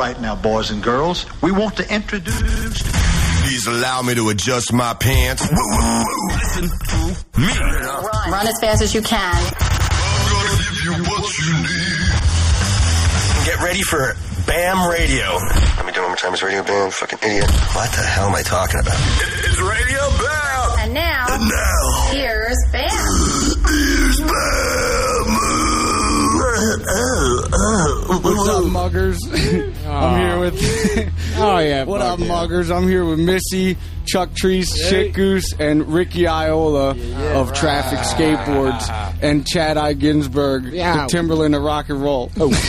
right now, boys and girls. We want to introduce... Please allow me to adjust my pants. Listen to me. Run as fast as you can. I'm gonna give you what you need. Get ready for BAM Radio. Let me do it one more time. It's Radio BAM. Fucking idiot. What the hell am I talking about? It's Radio BAM. And now, here's BAM. Here's BAM. What's up, muggers? I'm here with... Oh, yeah. What up, muggers? I'm here with Missy, Chuck Treese, Shit Goose, and Ricky Iola of Traffic Skateboards, and Chad I. Ginsberg, the Timberland of rock and roll.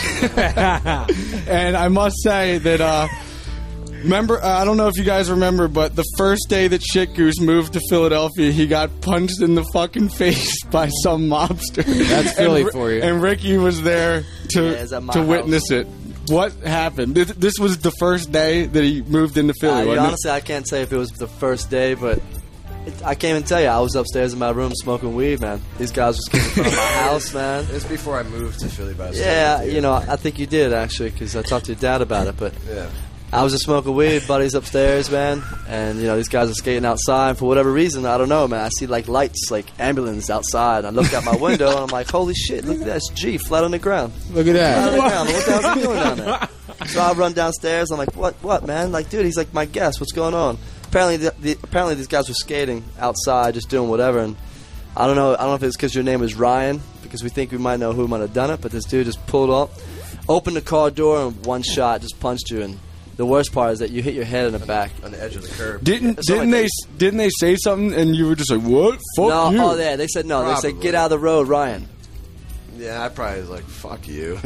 Oh. And I must say that... Remember, I don't know if you guys remember, but the first day that Shit Goose moved to Philadelphia, he got punched in the fucking face by some mobster. That's Philly for you. And Ricky was there to witness it. What happened? This was the first day that he moved into Philly, honestly, I can't say if it was the first day, but I can't even tell you. I was upstairs in my room smoking weed, man. These guys were skating in front of my house, man. It's before I moved to Philly, by the way. Yeah, you know, I think you did, actually, because I talked to your dad about it, but... Yeah. I was just smoking weed, buddies upstairs, man, and, you know, these guys are skating outside. For whatever reason, I don't know, man, I see, like, lights, like, ambulance outside. I look out my window, and I'm like, holy shit, look at that, it's G, flat on the ground. Look at that. Flat on the ground. What the hell's he doing down there? So I run downstairs, I'm like, what, man? Like, dude, he's like my guest, what's going on? Apparently these guys were skating outside, just doing whatever, and I don't know if it's because your name is Ryan, because we think we might know who might have done it, but this dude just pulled up, opened the car door, and one shot just punched you, and the worst part is that you hit your head in the back on the edge of the curb. Didn't they say something and you were just like, what? Fuck you. Oh yeah, they said no. Probably. They said get out of the road, Ryan. Yeah, I probably was like, fuck you.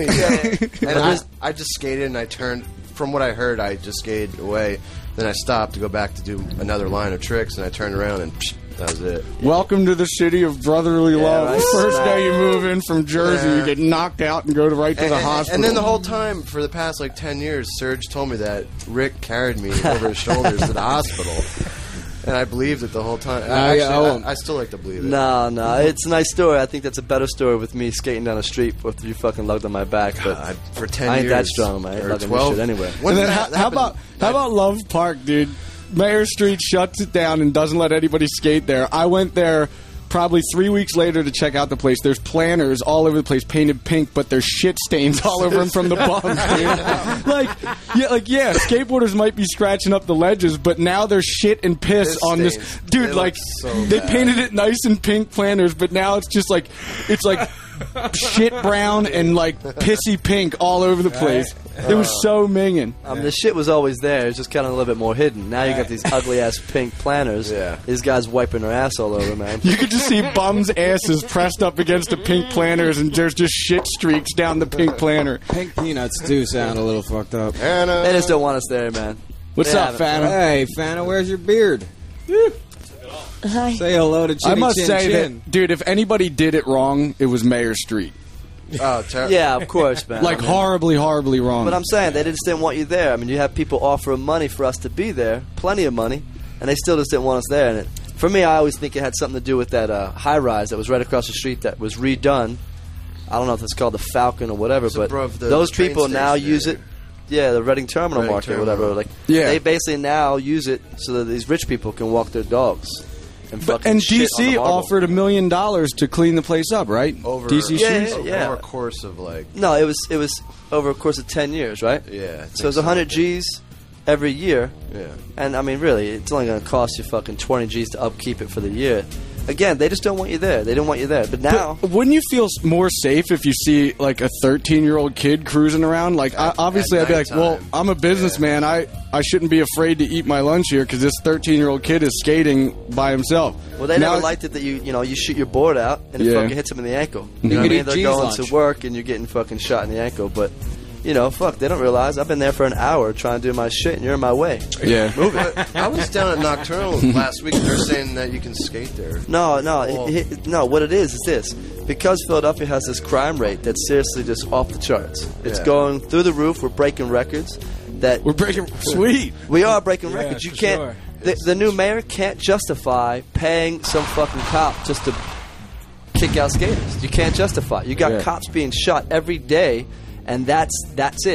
And I just skated and I turned. From what I heard, I just skated away. Then I stopped to go back to do another line of tricks, and I turned around and that was it. Welcome to the city of brotherly love. Right. First day you move in from Jersey, you get knocked out and go right to the hospital. And then the whole time, for the past like 10 years, Serge told me that Rick carried me over his shoulders to the hospital. And I believed it the whole time. I still like to believe it. No, it's a nice story. I think that's a better story with me skating down the street with you fucking lugged on my back. But God, for 10 years. I ain't that strong, man. I ain't lugging this shit anyway. And then how about Love Park, dude? Mayor Street shuts it down and doesn't let anybody skate there. I went there probably 3 weeks later to check out the place. There's planters all over the place painted pink, but there's shit stains all over them from the bums, dude. Yeah, skateboarders might be scratching up the ledges, but now there's shit and piss on this. Dude, they painted it nice and pink planters, but now it's just like, it's like shit brown and like pissy pink all over the place. It was so minging. The shit was always there. It's just kind of a little bit more hidden. Now you got these ugly ass pink planters. Yeah. These guys wiping their ass all over, man. You could just see bums' asses pressed up against the pink planters, and there's just shit streaks down the pink planter. Pink peanuts do sound a little fucked up. They just don't want us there, man. What's up, Fana? Hey, Fana, where's your beard? Hi. Say hello to Chinny I must Chin say Chin. that, dude, if anybody did it wrong, it was Mayor Street. Oh, terrible. Yeah, of course, man. Like, horribly, horribly wrong. But I'm saying, they just didn't want you there. I mean, you have people offering money for us to be there, plenty of money, and they still just didn't want us there. And for me, I always think it had something to do with that high-rise that was right across the street that was redone. I don't know if it's called the Falcon or whatever, but those people now use it. Yeah, the Reading Terminal Market or whatever. They basically now use it so that these rich people can walk their dogs. And DC offered $1 million to clean the place up, right? Over DC Streets? Yeah. Over a course of No, it was over a course of 10 years, right? Yeah. So it's 100 G's every year. Yeah. And I mean, really, it's only going to cost you fucking 20 G's to upkeep it for the year. Again, they just don't want you there. They didn't want you there. But now... But wouldn't you feel more safe if you see, like, a 13-year-old kid cruising around? Like, obviously, I'd be like, well, I'm a businessman. I shouldn't be afraid to eat my lunch here because this 13-year-old kid is skating by himself. Well, they never liked it that you shoot your board out and it fucking hits him in the ankle. You know what I mean? They're going to work and you're getting fucking shot in the ankle. But... You know, they don't realize I've been there for an hour trying to do my shit, and you're in my way. Yeah. Move it. I was down at Nocturnal last week, and they're saying that you can skate there. No. What it is this. Because Philadelphia has this crime rate that's seriously just off the charts. It's going through the roof. We're breaking records. We're breaking... Sweet. We are breaking records. You can't... Sure. The new mayor can't justify paying some fucking cop just to kick out skaters. You can't justify it. You got cops being shot every day... And that's it.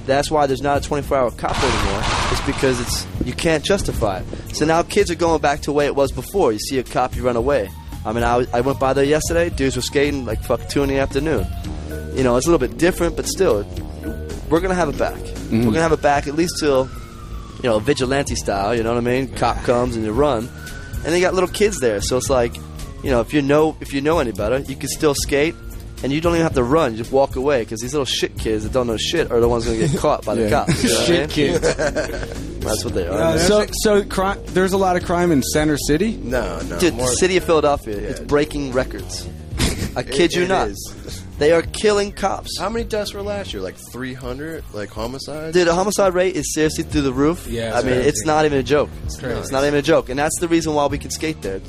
that's why there's not a 24-hour cop anymore. It's because you can't justify it. So now kids are going back to the way it was before. You see a cop, you run away. I mean, I went by there yesterday. Dudes were skating like fuck 2 in the afternoon. You know, it's a little bit different, but still, we're gonna have it back. We're gonna have it back at least till, you know, vigilante style. You know what I mean? Cop comes and you run, and they got little kids there. So it's like, you know, if you know any better, you can still skate. And you don't even have to run; you just walk away because these little shit kids that don't know shit are the ones going to get caught by the cops. You know shit kids. That's what they are. So there's a lot of crime in Center City. No. Dude, the city of Philadelphia, it's breaking records. I kid you not. They are killing cops. How many deaths were last year? Like 300, like homicides. Dude, the homicide rate is seriously through the roof. Yeah, I mean, it's not even a joke. It's not even a joke, and that's the reason why we can skate there.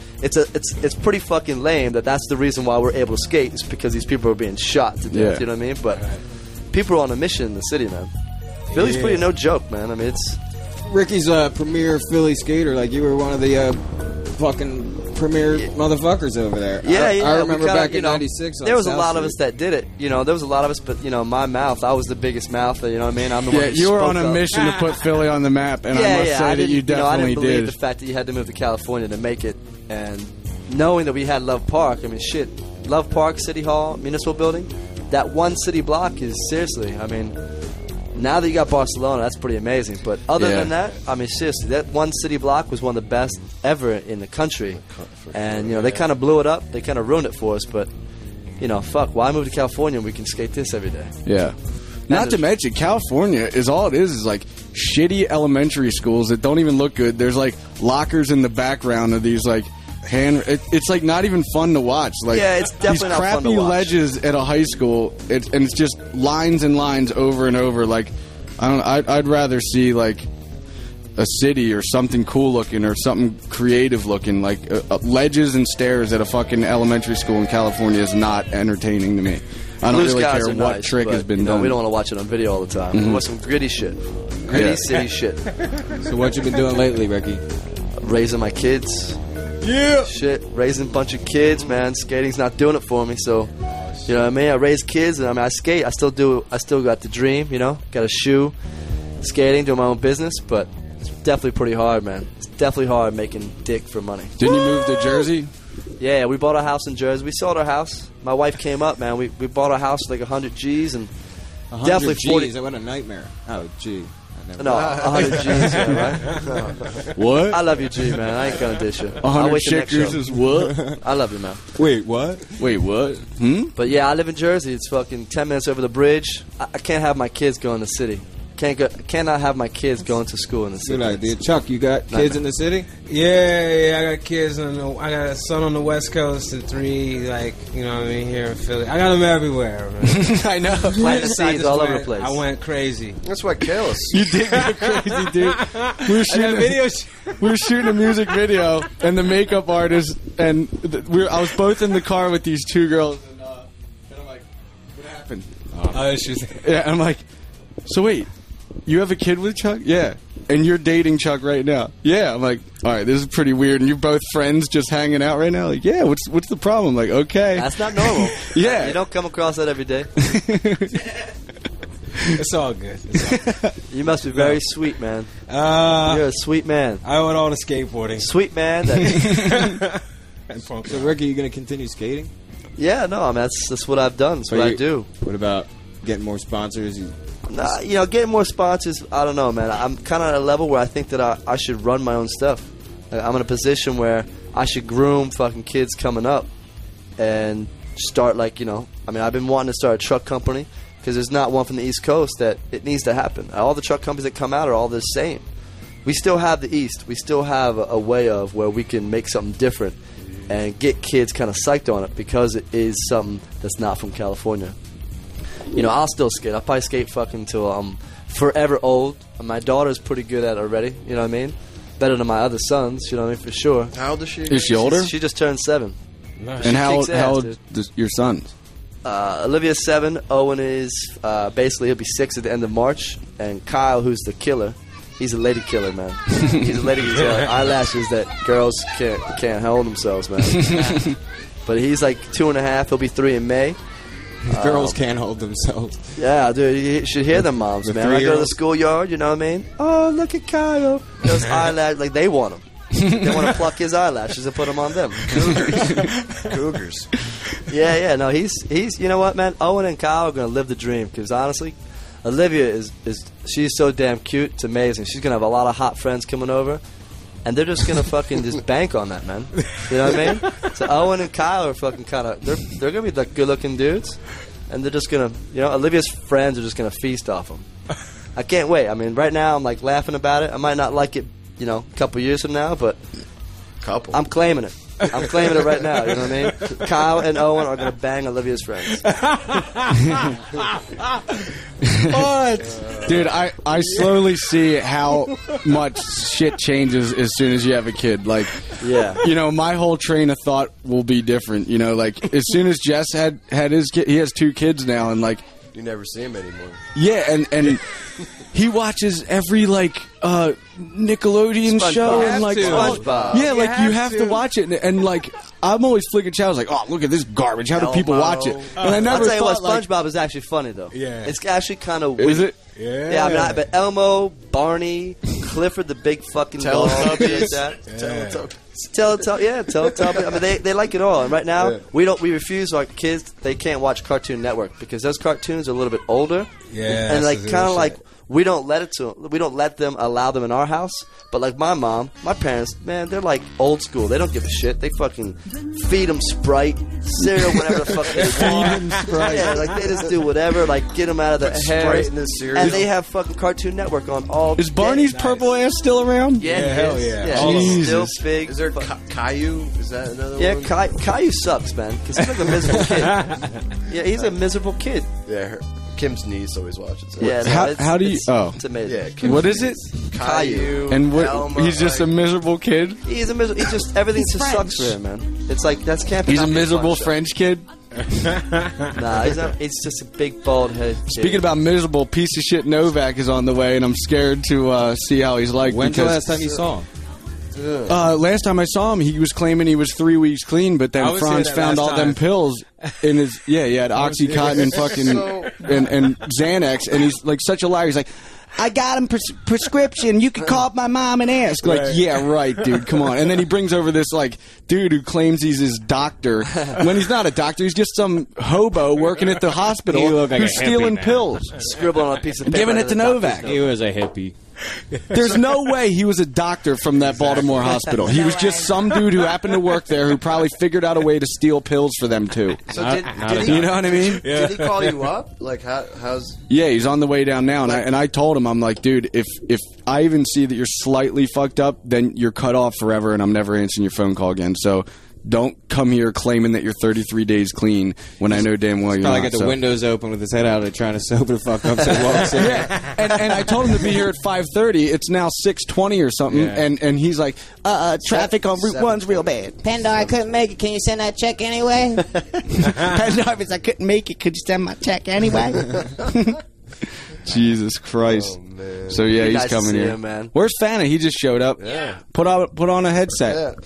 It's pretty fucking lame that's the reason why we're able to skate. Is because these people are being shot to death. You know what I mean? But people are on a mission in the city, man. Philly's pretty no joke, man. I mean, it's Ricky's a premier Philly skater. Like, you were one of the fucking premier motherfuckers over there. I remember back in '96. There was a lot of us that did it. You know, there was a lot of us, but you know, my mouth, I was the biggest mouth. You know what I mean? I'm the one. Yeah, you were on a mission to put Philly on the map, and I must say that you definitely I didn't believe did. the fact that you had to move to California to make it, and knowing that we had Love Park. I mean, shit, Love Park, City Hall, Municipal Building. That one city block is seriously. I mean, now that you got Barcelona, that's pretty amazing. But other than that, I mean, seriously, that one city block was one of the best ever in the country. And, you know, they kind of blew it up. They kind of ruined it for us. But, you know, fuck, why move to California when we can skate this every day? Yeah. Not to mention, California is all it is like shitty elementary schools that don't even look good. There's, like, lockers in the background of these, like, it's like not even fun to watch. Like, yeah, it's definitely not fun to watch. These crappy ledges at a high school, and it's just lines and lines over and over. Like, I'd rather see like a city or something cool looking or something creative looking. Like ledges and stairs at a fucking elementary school in California is not entertaining to me. I don't really care what nice, trick has been done. We don't want to watch it on video all the time. We want some gritty shit, gritty city shit. So what you been doing lately, Ricky? Raising my kids. Yeah. Shit, raising a bunch of kids, man. Skating's not doing it for me, so you know what I mean? I raise kids, and I mean, I skate. I still got the dream, you know? Got a shoe, skating, doing my own business, but it's definitely pretty hard, man. It's definitely hard making dick for money. Didn't you move to Jersey? Yeah, we bought a house in Jersey. We sold our house. My wife came up, man. We bought a house with like 100 G's, and 100 definitely 40. G's, what a nightmare. Oh, gee. No, 100 G's, right? What? I love you, G, man. I ain't gonna dish it. 100 checkers is what? I love you, man. Wait, what? Wait, what? But yeah, I live in Jersey. It's fucking 10 minutes over the bridge. I can't have my kids go in the city. Cannot have my kids going to school in the city. Good idea. Chuck, you got kids in the city? Yeah, I got kids. I got a son on the West Coast and 3, like, you know what I mean, here in Philly. I got them everywhere, man. I know. Planting seeds all over the place. I went crazy. That's what kills. You did go crazy, dude. We were shooting a music video, and the makeup artist, and I was both in the car with these 2 girls, and I'm like, what happened? Yeah, I'm like, so wait. You have a kid with Chuck? Yeah. And you're dating Chuck right now? Yeah. I'm like, all right, this is pretty weird. And you're both friends just hanging out right now? Like, yeah, what's the problem? I'm like, okay. That's not normal. Yeah. You don't come across that every day. It's all good. You must be very sweet, man. You're a sweet man. I owe it all to skateboarding. Sweet man. So, Ricky, you going to continue skating? Yeah, no, I mean, that's what I've done. That's what I do. What about getting more sponsors? Nah, you know, getting more sponsors, I don't know, man. I'm kind of at a level where I think that I should run my own stuff. Like, I'm in a position where I should groom fucking kids coming up and start, like, you know, I mean, I've been wanting to start a truck company because there's not one from the East Coast that it needs to happen. All the truck companies that come out are all the same. We still have the East. We still have a way of where we can make something different and get kids kind of psyched on it because it is something that's not from California. You know, I'll still skate. I'll probably skate fucking till I'm forever old. My daughter's pretty good at it already. You know what I mean? Better than my other sons. You know what I mean? For sure. How old is she? Is she older? She just turned 7. Nice. And how old is your sons? Olivia's 7. Owen is basically he'll be 6 at the end of March. And Kyle, who's the killer, he's a lady killer, man. He's a lady killer. Eyelashes that girls can't hold themselves, man. But he's like 2.5. He'll be 3 in May. Girls can't hold themselves. Yeah, dude, you should hear them moms, man. I go to the schoolyard, you know what I mean? Oh, look at Kyle. Those eyelashes, like they want him. They want to pluck his eyelashes and put them on them. Cougars. Yeah. No, he's. You know what, man? Owen and Kyle are gonna live the dream because honestly, Olivia is she's so damn cute. It's amazing. She's gonna have a lot of hot friends coming over, and they're just gonna fucking just bank on that, man. You know what I mean? So Owen and Kyle are fucking kind of they're gonna be like good looking dudes, and they're just gonna Olivia's friends are just gonna feast off them. I can't wait. I mean, right now I'm like laughing about it. I might not like it, a couple years from now, but I'm claiming it. I'm claiming it right now, you know what I mean? Kyle and Owen are going to bang Olivia's friends. What? Dude, I slowly see how much shit changes as soon as you have a kid. Like, yeah. My whole train of thought will be different. Like, as soon as Jess had his kid, he has 2 kids now, and like... You never see him anymore. Yeah, and he watches every, like, Nickelodeon SpongeBob. show. And, like, SpongeBob. Yeah, like, you have to watch it. And, like, I'm always flicking channels like, oh, look at this garbage. How do people watch it? And I never I'll tell you what, thought, SpongeBob is actually funny, though. Yeah. It's actually kind of... Is it? Yeah. Yeah, but Elmo, Barney, Clifford the big fucking dog. Teletubbies. Teletubbies. I mean, they like it all. And right now, we refuse our kids. They can't watch Cartoon Network because those cartoons are a little bit older. Yeah, and like kind of like we don't let them allow them in our house. But like my mom, my parents, man, they're like old school. They don't give a shit. They fucking feed them Sprite, cereal, whatever the fuck they want. Sprite. Yeah, like they just do whatever. Like get them out of their hair. Sprite in the cereal. And they have fucking Cartoon Network on all. Is Barney's purple ass still around? Yeah, hell yeah. He's still Jesus. big. Is there Caillou? Is that another one? Yeah, Caillou sucks, man. Because he's like a miserable kid. Yeah, he's a miserable kid. Yeah, Kim's niece always watches it. Yeah, no, How do you... It's amazing. Yeah, Kim's What is it? Caillou. And what? Elmo, He's just a miserable kid? He's a miserable... He just... Everything just sucks for him, man. It's like, that's can't be... He's a miserable French kid? Nah, he's not... It's just a big, bald head kid. Speaking about miserable, piece of shit Novak is on the way, and I'm scared to see how he's like. When's the last time you saw him? Last time I saw him, he was claiming he was 3 weeks clean, but then Franz found all them pills in his... Yeah, he had Oxycontin and fucking... and Xanax, and he's like such a liar. He's like, I got him prescription. You can call up my mom and ask. Like, yeah, right, dude. Come on. And then he brings over this like dude who claims he's his doctor when he's not a doctor. He's just some hobo working at the hospital who's stealing pills, scribbling on a piece of paper, giving it to Novak. He was a hippie. There's no way he was a doctor from that Baltimore hospital. He was just some dude who happened to work there who probably figured out a way to steal pills for them too. So did you know what I mean? Did he call you up? Like, how's... Yeah, he's on the way down now, and I told him, I'm like, dude, if I even see that you're slightly fucked up, then you're cut off forever, and I'm never answering your phone call again. So don't come here claiming that you're 33 days clean when I know damn well you're probably not. got the windows open with his head out, trying to sober the fuck up. So he walks in. Yeah, and I told him to be here at 5:30. It's now 6:20 or something, and he's like, traffic on Route 1's real bad. Pendar, I couldn't make it. Can you send that check anyway? Pendar, I couldn't make it. Could you send my check anyway? Jesus Christ. Oh, man. So yeah, he's nice to coming see here. him, man. Where's Fana? He just showed up. Yeah. Put on a headset.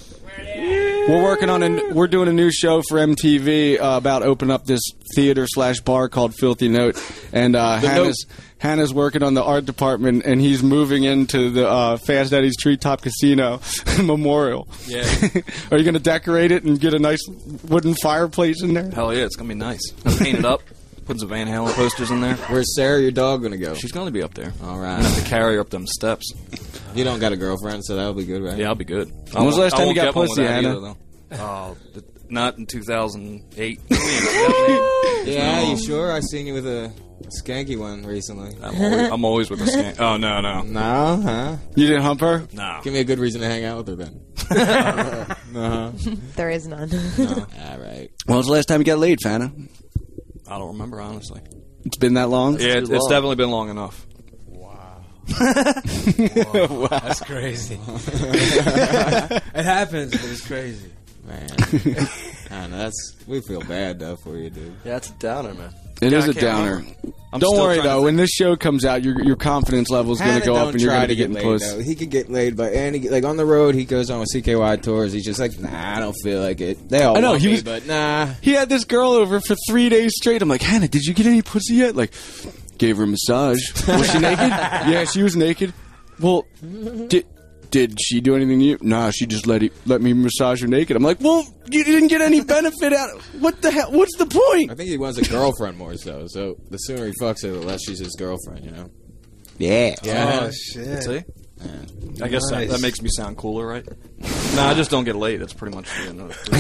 We're doing a new show for MTV about opening up this theater/bar called Filthy Note, and Hannah's working on the art department, and he's moving into the Fast Eddie's Treetop Casino Memorial. Yeah. Are you going to decorate it and get a nice wooden fireplace in there? Hell yeah, it's going to be nice. I'll paint it up. Put some Van Halen posters in there. Where's Sarah, your dog, gonna go? She's gonna be up there. All right. I'm gonna have to carry her up them steps. You don't got a girlfriend, so that'll be good, right? Yeah, I'll be good. When was the last time you got pussy, Hannah? Not in 2008. Yeah, you sure? I seen you with a skanky one recently. I'm always with a skank. Oh, no. No, huh? You didn't hump her? No. Give me a good reason to hang out with her then. There is none. No. All right. When was the last time you got laid, Fana? I don't remember, honestly. It's been that long? Yeah, it's definitely been long enough. Wow. That's crazy. It happens, but it's crazy. Man. I know, we feel bad though for you, dude. Yeah, it's a downer, man. It is a downer. Don't worry though. When this show comes out, your confidence level is going to go up, and you're going to get laid. close. Though. He could get laid by any. Like on the road, he goes on with CKY tours. He's just like, nah, I don't feel like it. They all want me, but nah. He had this girl over for 3 days straight. I'm like, Hannah, did you get any pussy yet? Like, gave her a massage. Was she naked? Yeah, she was naked. Well, did she do anything to you? Nah, she just let me massage her naked. I'm like, well, you didn't get any benefit out of it. What the hell? What's the point? I think he wants a girlfriend more so the sooner he fucks her, the less she's his girlfriend, you know? Yeah. Oh, shit. See? Yeah. I guess that makes me sound cooler, right? No, I just don't get laid. That's pretty much the end of it.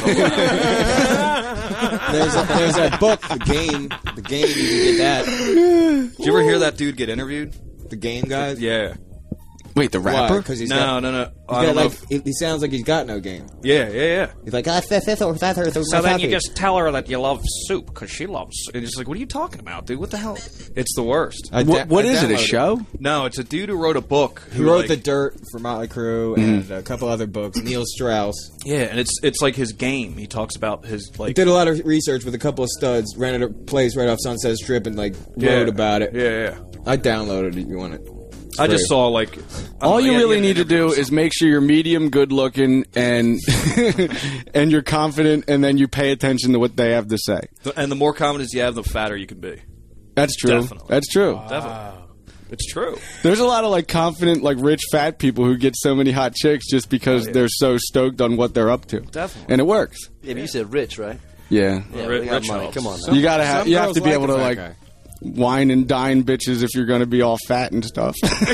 There's a book, The Game. The Game, you can get that. Did you ever hear that dude get interviewed? The Game guy? Yeah. Wait, the rapper? Because he's no. he sounds like he's got no game. Yeah. He's like, So then you just tell her that you love soup because she loves soup. And it's like, what are you talking about, dude? What the hell? It's the worst. What is it, a show? No, it's a dude who wrote a book. He wrote The Dirt for Motley Crue and a couple other books. Neil Strauss. Yeah, and it's like his game. He talks about his, like... He did a lot of research with a couple of studs, rented a place right off Sunset Strip and, wrote about it. Yeah. I downloaded it if you want it. I just saw, like... All you really need to do is make sure you're medium good looking and and you're confident, and then you pay attention to what they have to say. And the more confidence you have, the fatter you can be. That's true. Definitely. That's true. Wow. Definitely. It's true. There's a lot of confident, rich fat people who get so many hot chicks just because they're so stoked on what they're up to. Definitely. And it works. Yeah, but you said rich, right? Yeah. We got money. helps. Come on now. You have to be able to wine and dine bitches if you're going to be all fat and stuff.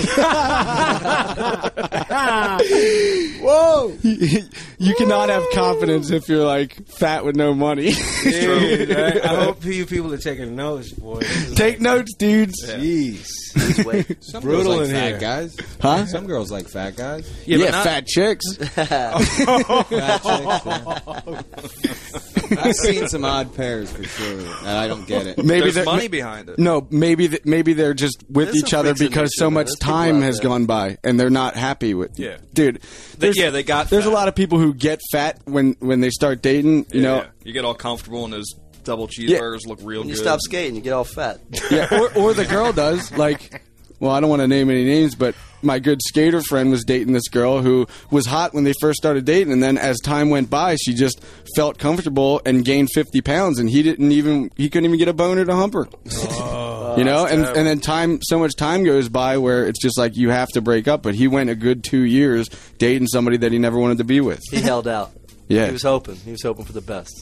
Whoa! You cannot have confidence if you're fat with no money. Dude, I hope you people are taking notes, boy. Take notes, dudes. Jeez. Some brutal girls like in fat here. guys. Huh? Some girls like fat guys. Yeah, fat chicks. Fat chicks, yeah. I've seen some odd pairs for sure, and I don't get it. Maybe there's money behind it. No, maybe they're just with There's each some other freaks in because nature, so man. much There's people time out has there. gone by and they're not happy with. Yeah. Dude. There's They got There's fat. a lot of people who get fat when they start dating. You know. Yeah. You get all comfortable and those double cheeseburgers look real When good. you stop skating, you get all fat. Yeah, or the girl does. Well, I don't want to name any names, but my good skater friend was dating this girl who was hot when they first started dating, and then as time went by, she just felt comfortable and gained 50 pounds, and he couldn't even get a boner to hump her. Oh, and then so much time goes by where it's just you have to break up. But he went a good 2 years dating somebody that he never wanted to be with. He held out. Yeah, he was hoping for the best.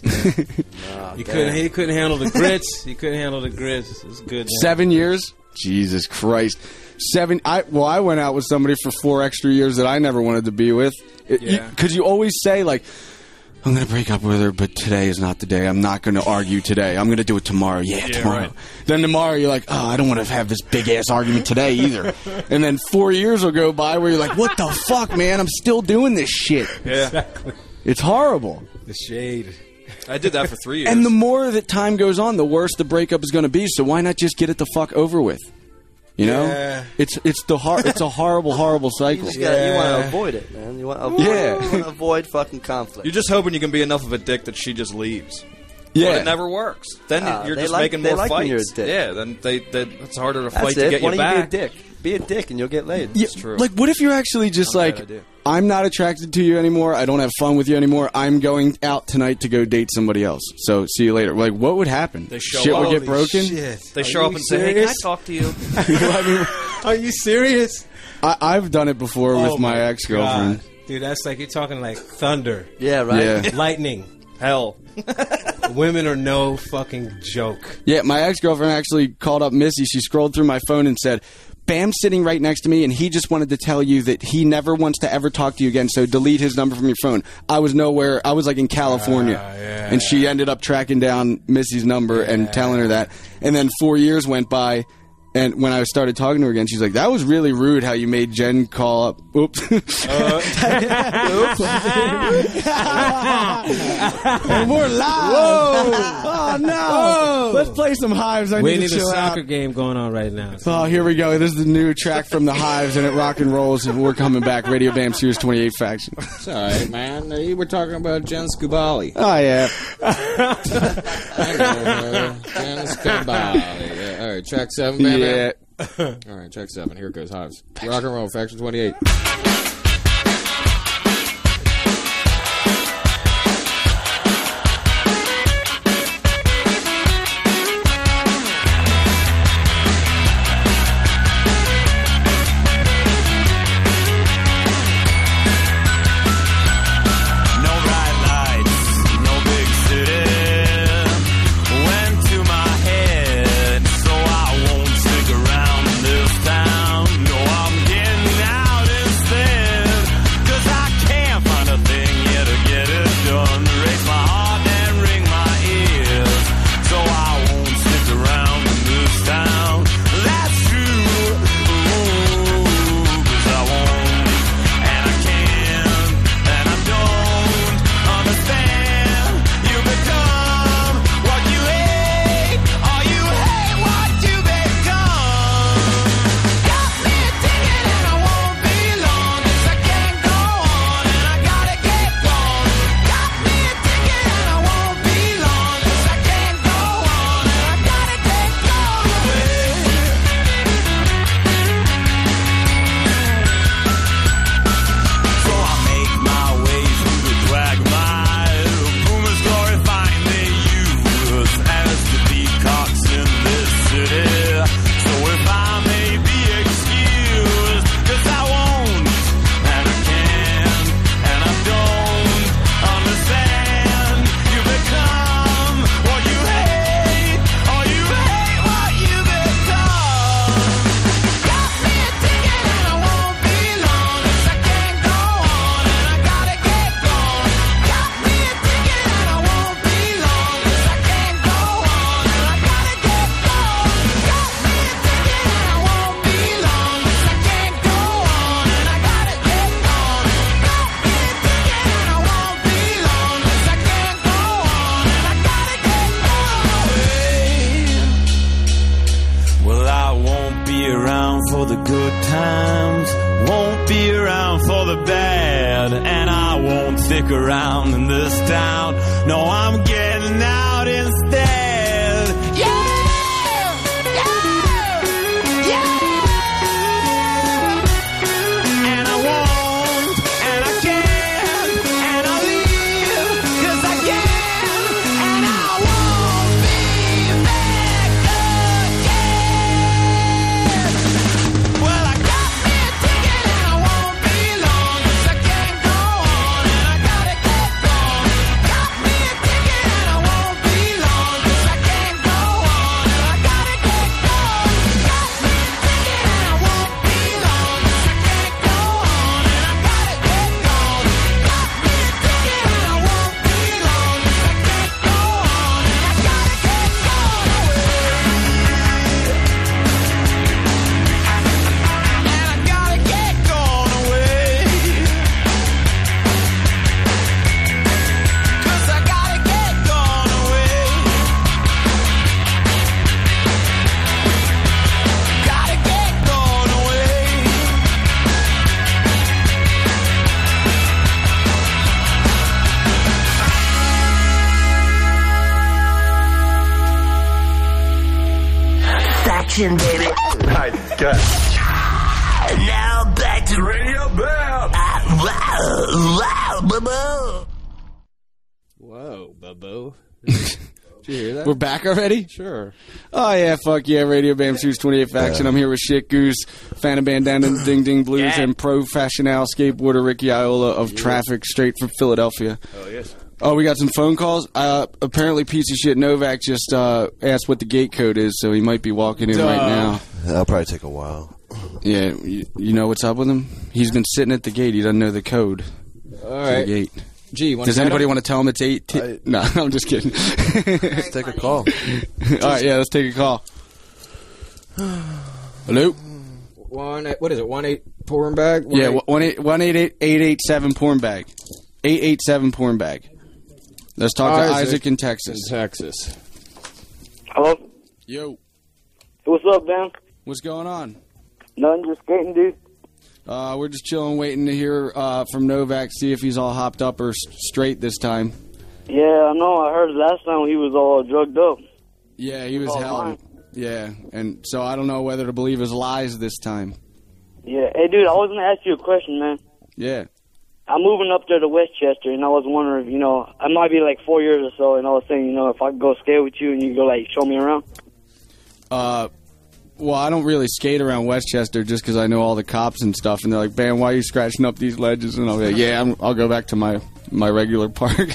He couldn't handle the grits. He couldn't handle the grits. It's good. 7 years. Jesus Christ. 7. I went out with somebody for 4 extra years that I never wanted to be with. Because you always say, I'm going to break up with her, but today is not the day. I'm not going to argue today. I'm going to do it tomorrow. Yeah, tomorrow. Right. Then tomorrow you're like, I don't want to have this big-ass argument today either. And then 4 years will go by where you're like, what the fuck, man? I'm still doing this shit. Yeah. Exactly. It's horrible. The shade. I did that for 3 years. And the more that time goes on, the worse the breakup is going to be. So why not just get it the fuck over with? You know, it's a horrible cycle. You want to avoid it, man. You want to avoid fucking conflict. You're just hoping you can be enough of a dick that she just leaves. Yeah, but it never works. Then you're just making more fights. When you're a dick. Yeah, then it's harder to fight to get you back. Be a dick? Be a dick and you'll get laid. Yeah, it's true. What if you're actually just I'm not attracted to you anymore. I don't have fun with you anymore. I'm going out tonight to go date somebody else. So see you later. What would happen? Shit would get broken. They show up and say, "Hey, can I talk to you?" Are you serious? I've done it before with my ex-girlfriend. Dude, that's you're talking thunder. Yeah, right. Yeah. Lightning. Hell. Women are no fucking joke. Yeah, my ex-girlfriend actually called up Missy. She scrolled through my phone and said, Bam's sitting right next to me, and he just wanted to tell you that he never wants to ever talk to you again, so delete his number from your phone. I was nowhere. I was in California. And she ended up tracking down Missy's number and telling her that. And then 4 years went by, And when I started talking to her again, she's like, "That was really rude how you made Jen call up." Oops. Oops. And we're live. Whoa. Oh, no. Whoa. Let's play some Hives. We need a chill soccer out. game going on right now. So. Oh, here we go. This is the new track from the Hives, and it rock and rolls, and we're coming back. Radio Bam Series 28 Faction. It's all right, man. You were talking about Jen Scubali. Oh, yeah. I know her. Jen Scubali. Yeah. All right, track 7, Bam. Yeah. All right, track 7. Here goes Hives. Rock and roll, Faction 28. Around in this town. No, I'm getting out instead. And I won't, and I can't, and I'll leave, 'cause I can, and I won't be back again. Well, I got me a ticket and I won't be long, 'cause I can't go on, and I gotta get gone. Got me a ticket and I won't be long, 'cause I can't go on, and I gotta get gone. Got me a ticket and I won't be long, 'cause I can't go on, and I gotta get gone. Got me a ticket and I won't be long, 'cause I can't go on, and I gotta get gone away. And I gotta get gone away. 'Cause I gotta get gone away. Gotta get gone away. Faction, baby. Nice guess. Now back to Radio Bam. Whoa, Bubbo. Did you hear that? We're back already? Sure. Oh, yeah, fuck yeah. Radio Bam Series 28 Faction. I'm here with Shit Goose, Phantom Bandana, Ding Ding Blues, and professional skateboarder Ricky Iola of Traffic, straight from Philadelphia. Oh, yes. Oh, we got some phone calls. Apparently, piece of shit Novak just asked what the gate code is, so he might be walking in right now. That'll probably take a while. Yeah, you know what's up with him? He's been sitting at the gate. He doesn't know the code. All to right. the gate. Gee, does anybody want to tell him it's 8? No, I'm just kidding. Let's take a call. All right, yeah, let's take a call. Hello? What is it? 1-8 porn bag? Yeah, 1-888-887 porn bag. 887 porn bag. Let's talk to Isaac in Texas. Hello? Yo. What's up, man? What's going on? Nothing, just skating, dude. We're just chilling, waiting to hear from Novak, see if he's all hopped up or straight this time. Yeah, I know. I heard last time he was all drugged up. Yeah, he was hell. Yeah, and so I don't know whether to believe his lies this time. Yeah. Hey, dude, I was going to ask you a question, man. Yeah. I'm moving up there to Westchester, and I was wondering, I might be like 4 years or so, and I was saying, if I could go skate with you and you go, like, show me around. Well, I don't really skate around Westchester just because I know all the cops and stuff, and they're like, "Bam, why are you scratching up these ledges?" And I'll be like, "Yeah, I'll go back to my regular park."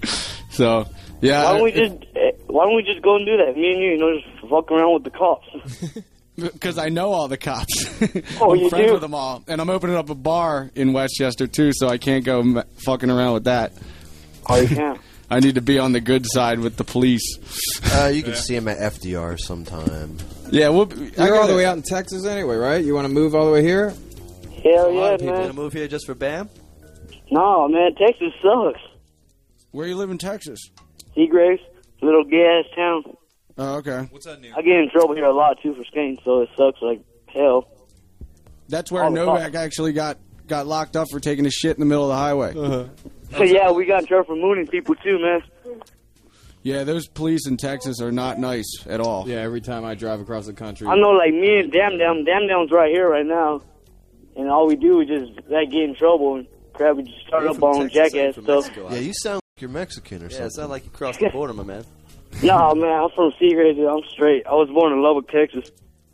So, yeah. Why don't we just go and do that? Me and you, just fuck around with the cops. Because I know all the cops. Oh, I'm you friends do? with them all, and I'm opening up a bar in Westchester too, so I can't go fucking around with that. Oh, you can't. I need to be on the good side with the police. You can see him at FDR sometime. Yeah, you're all the way out in Texas anyway, right? You want to move all the way here? Hell A lot yeah, of people man. gonna move here just for Bam. No, man, Texas sucks. Where you live in Texas? Seagraves, little gay-ass town. Oh, okay. What's that near? I get in trouble here a lot, too, for skating, so it sucks like hell. That's where All the Novak actually got locked up for taking a shit in the middle of the highway. So, yeah, we got in trouble for mooning people, too, man. Yeah, those police in Texas are not nice at all. Yeah, every time I drive across the country. I know, like, me and Damn's right here right now, and all we do is just, get in trouble and crap, we just start up on jackass stuff. Yeah, you sound like you're Mexican or something. Yeah, it sounds like you crossed the border, my man. No, man, I'm from Seagraves, dude. I'm straight. I was born in Lubbock, Texas.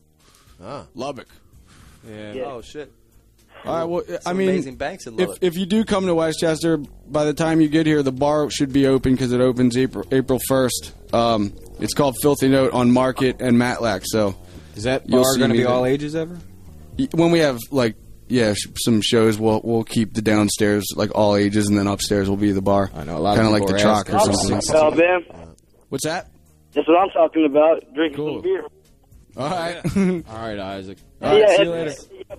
Ah, Lubbock. Yeah. Oh, shit. All right, well, Some amazing banks in Lubbock. if you do come to Westchester, by the time you get here, the bar should be open because it opens April 1st. It's called Filthy Note on Market and Matlack. So is that you'll bar see going to me be there. all ages ever? When we have some shows, we'll keep the downstairs like all ages, and then upstairs will be the bar. I know a lot kind of of like people the are Troc or asking. something. Bam. What's that? That's what I'm talking about. Drinking Cool. some beer. All right. All right, Isaac. All right, Yeah, see you later. Yeah,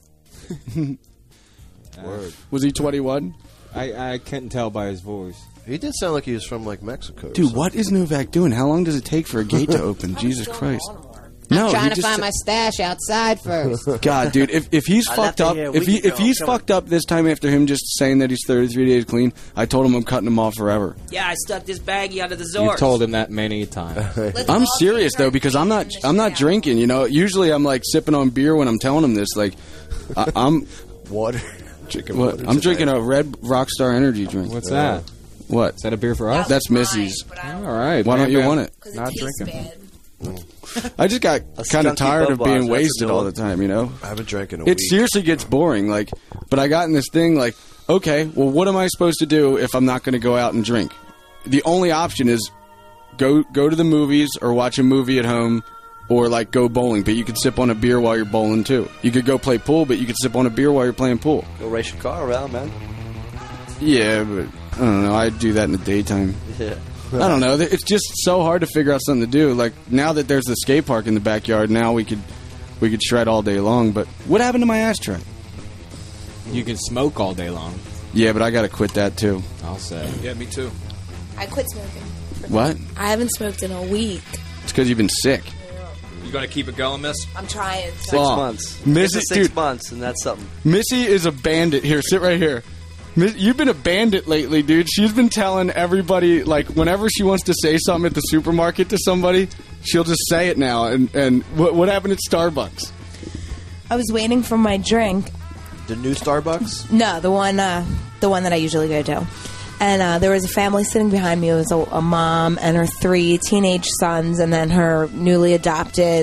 but word. Was he 21? I couldn't tell by his voice. He did sound like he was from, like, Mexico. or Dude, something. what is Novak doing? How long does it take for a gate to open? Jesus Christ. No, I'm trying he to just find my stash outside first. God, dude, if he's I fucked left it up, here a if week ago. he's Come fucked up this time after him just saying that he's 33 days clean, I told him I'm cutting him off forever. Yeah, I stuck this baggie under the You've Zords. told him that many times. I'm serious though because I'm not drinking. Usually I'm like sipping on beer when I'm telling him this. Like, I'm water, chicken. What? Water I'm tonight. drinking a Red Rockstar energy drink. What's that? What? Is that a beer for us? That's Missy's. All right. Why don't you want it? Not drinking. I just got kind of skunky tired of Budweiser, being that's a wasted new all one. the time, I haven't drank in a It week. seriously gets boring, but I got in this thing, okay, well, what am I supposed to do if I'm not going to go out and drink? The only option is go to the movies or watch a movie at home or, go bowling, but you could sip on a beer while you're bowling, too. You could go play pool, but you could sip on a beer while you're playing pool. Go race your car around, man. Yeah, but I don't know. I do that in the daytime. Yeah. I don't know. It's just so hard to figure out something to do. Now that there's the skate park in the backyard, now we could shred all day long. But what happened to my ashtray? You can smoke all day long. Yeah, but I got to quit that too. I'll say. Yeah, me too. I quit smoking. What? I haven't smoked in a week. It's because you've been sick. You gonna keep it going, miss? I'm trying. 6 months. Missy, It's 6 dude. months, and that's something. Missy is a bandit. Here, sit right here. You've been a bandit lately, dude. She's been telling everybody, whenever she wants to say something at the supermarket to somebody, she'll just say it now. And what happened at Starbucks? I was waiting for my drink. The new Starbucks? No, the one that I usually go to. And there was a family sitting behind me. It was a mom and her 3 teenage sons, and then her newly adopted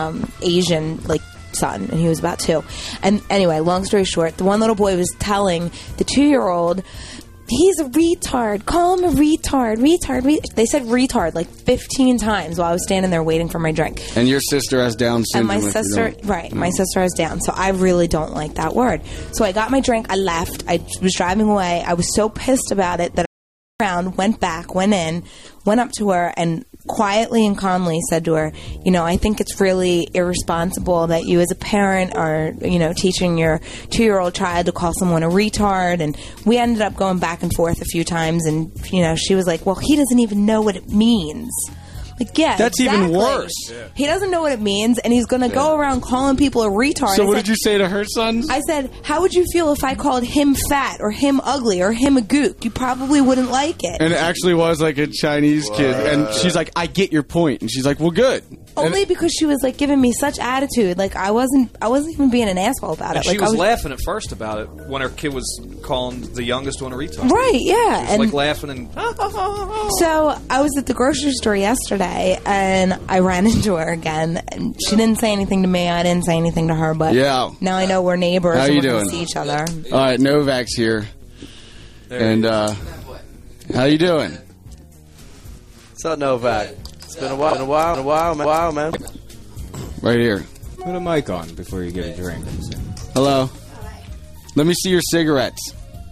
Asian son, and he was about 2. And anyway, long story short, the one little boy was telling the 2-year-old, he's a retard. Call him a retard. They said retard 15 times while I was standing there waiting for my drink. And your sister has Down syndrome. And my sister, my sister has Down, so I really don't like that word. So I got my drink, I left, I was driving away, I was so pissed about it that around, went back, went in, went up to her, and quietly and calmly said to her, you know, I think it's really irresponsible that you as a parent are, you know, teaching your 2-year-old child to call someone a retard. And we ended up going back and forth a few times, and, you know, she was like, well, he doesn't even know what it means. Like, yeah, that's exactly. even worse. He doesn't know what it means, and he's going to go around calling people a retard. So what did you say to her son? I said, how would you feel if I called him fat or him ugly or him a gook? You probably wouldn't like it. And it actually was like a Chinese kid. And she's like, I get your point. And she's like, well, good. Only because she was like giving me such attitude. Like I wasn't even being an asshole about it. And she like, was laughing at first about it when her kid was calling the youngest one a retard. Right, yeah. She was and like laughing and... So I was at the grocery store yesterday, and I ran into her again. And she didn't say anything to me. I didn't say anything to her. But yeah. Now I know we're neighbors. How and you we're doing? gonna see each other. All right, Novak's here. And how you doing? What's up, Novak? It's been a while, man. Right here. Put a mic on before you get a drink. Hello. Let me see your cigarettes.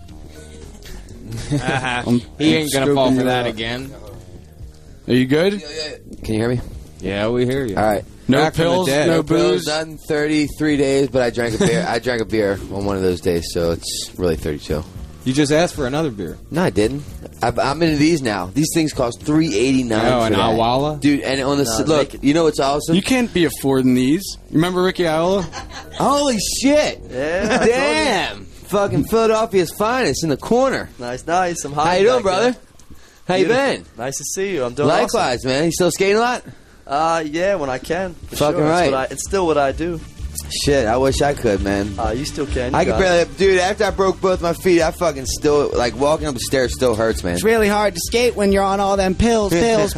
He ain't gonna fall for that again. Are you good? Can you hear me? Yeah, we hear you. All right. No Back from the pills, dead. no Pills, booze. done 33 days, but I drank a beer. I drank a beer on one of those days, so it's really 32. You just asked for another beer. No, I didn't. I'm into these now. These things cost $3.89. Oh, for an that. Awala? Dude, and on the look, you know what's awesome? You can't be affording these. Remember Ricky Iola? Holy shit! Yeah. Damn! Fucking Philadelphia's finest in the corner. Nice. I'm hot. How you doing, brother? How you been? Nice to see you. I'm doing Likewise, man. You still skating a lot? Yeah, when I can. For Fucking sure. right. It's still what I do. Shit, I wish I could, man. You still can. I could barely, dude. After I broke both my feet, I fucking still like walking up the stairs still hurts, man. It's really hard to skate when you're on all them pills. Was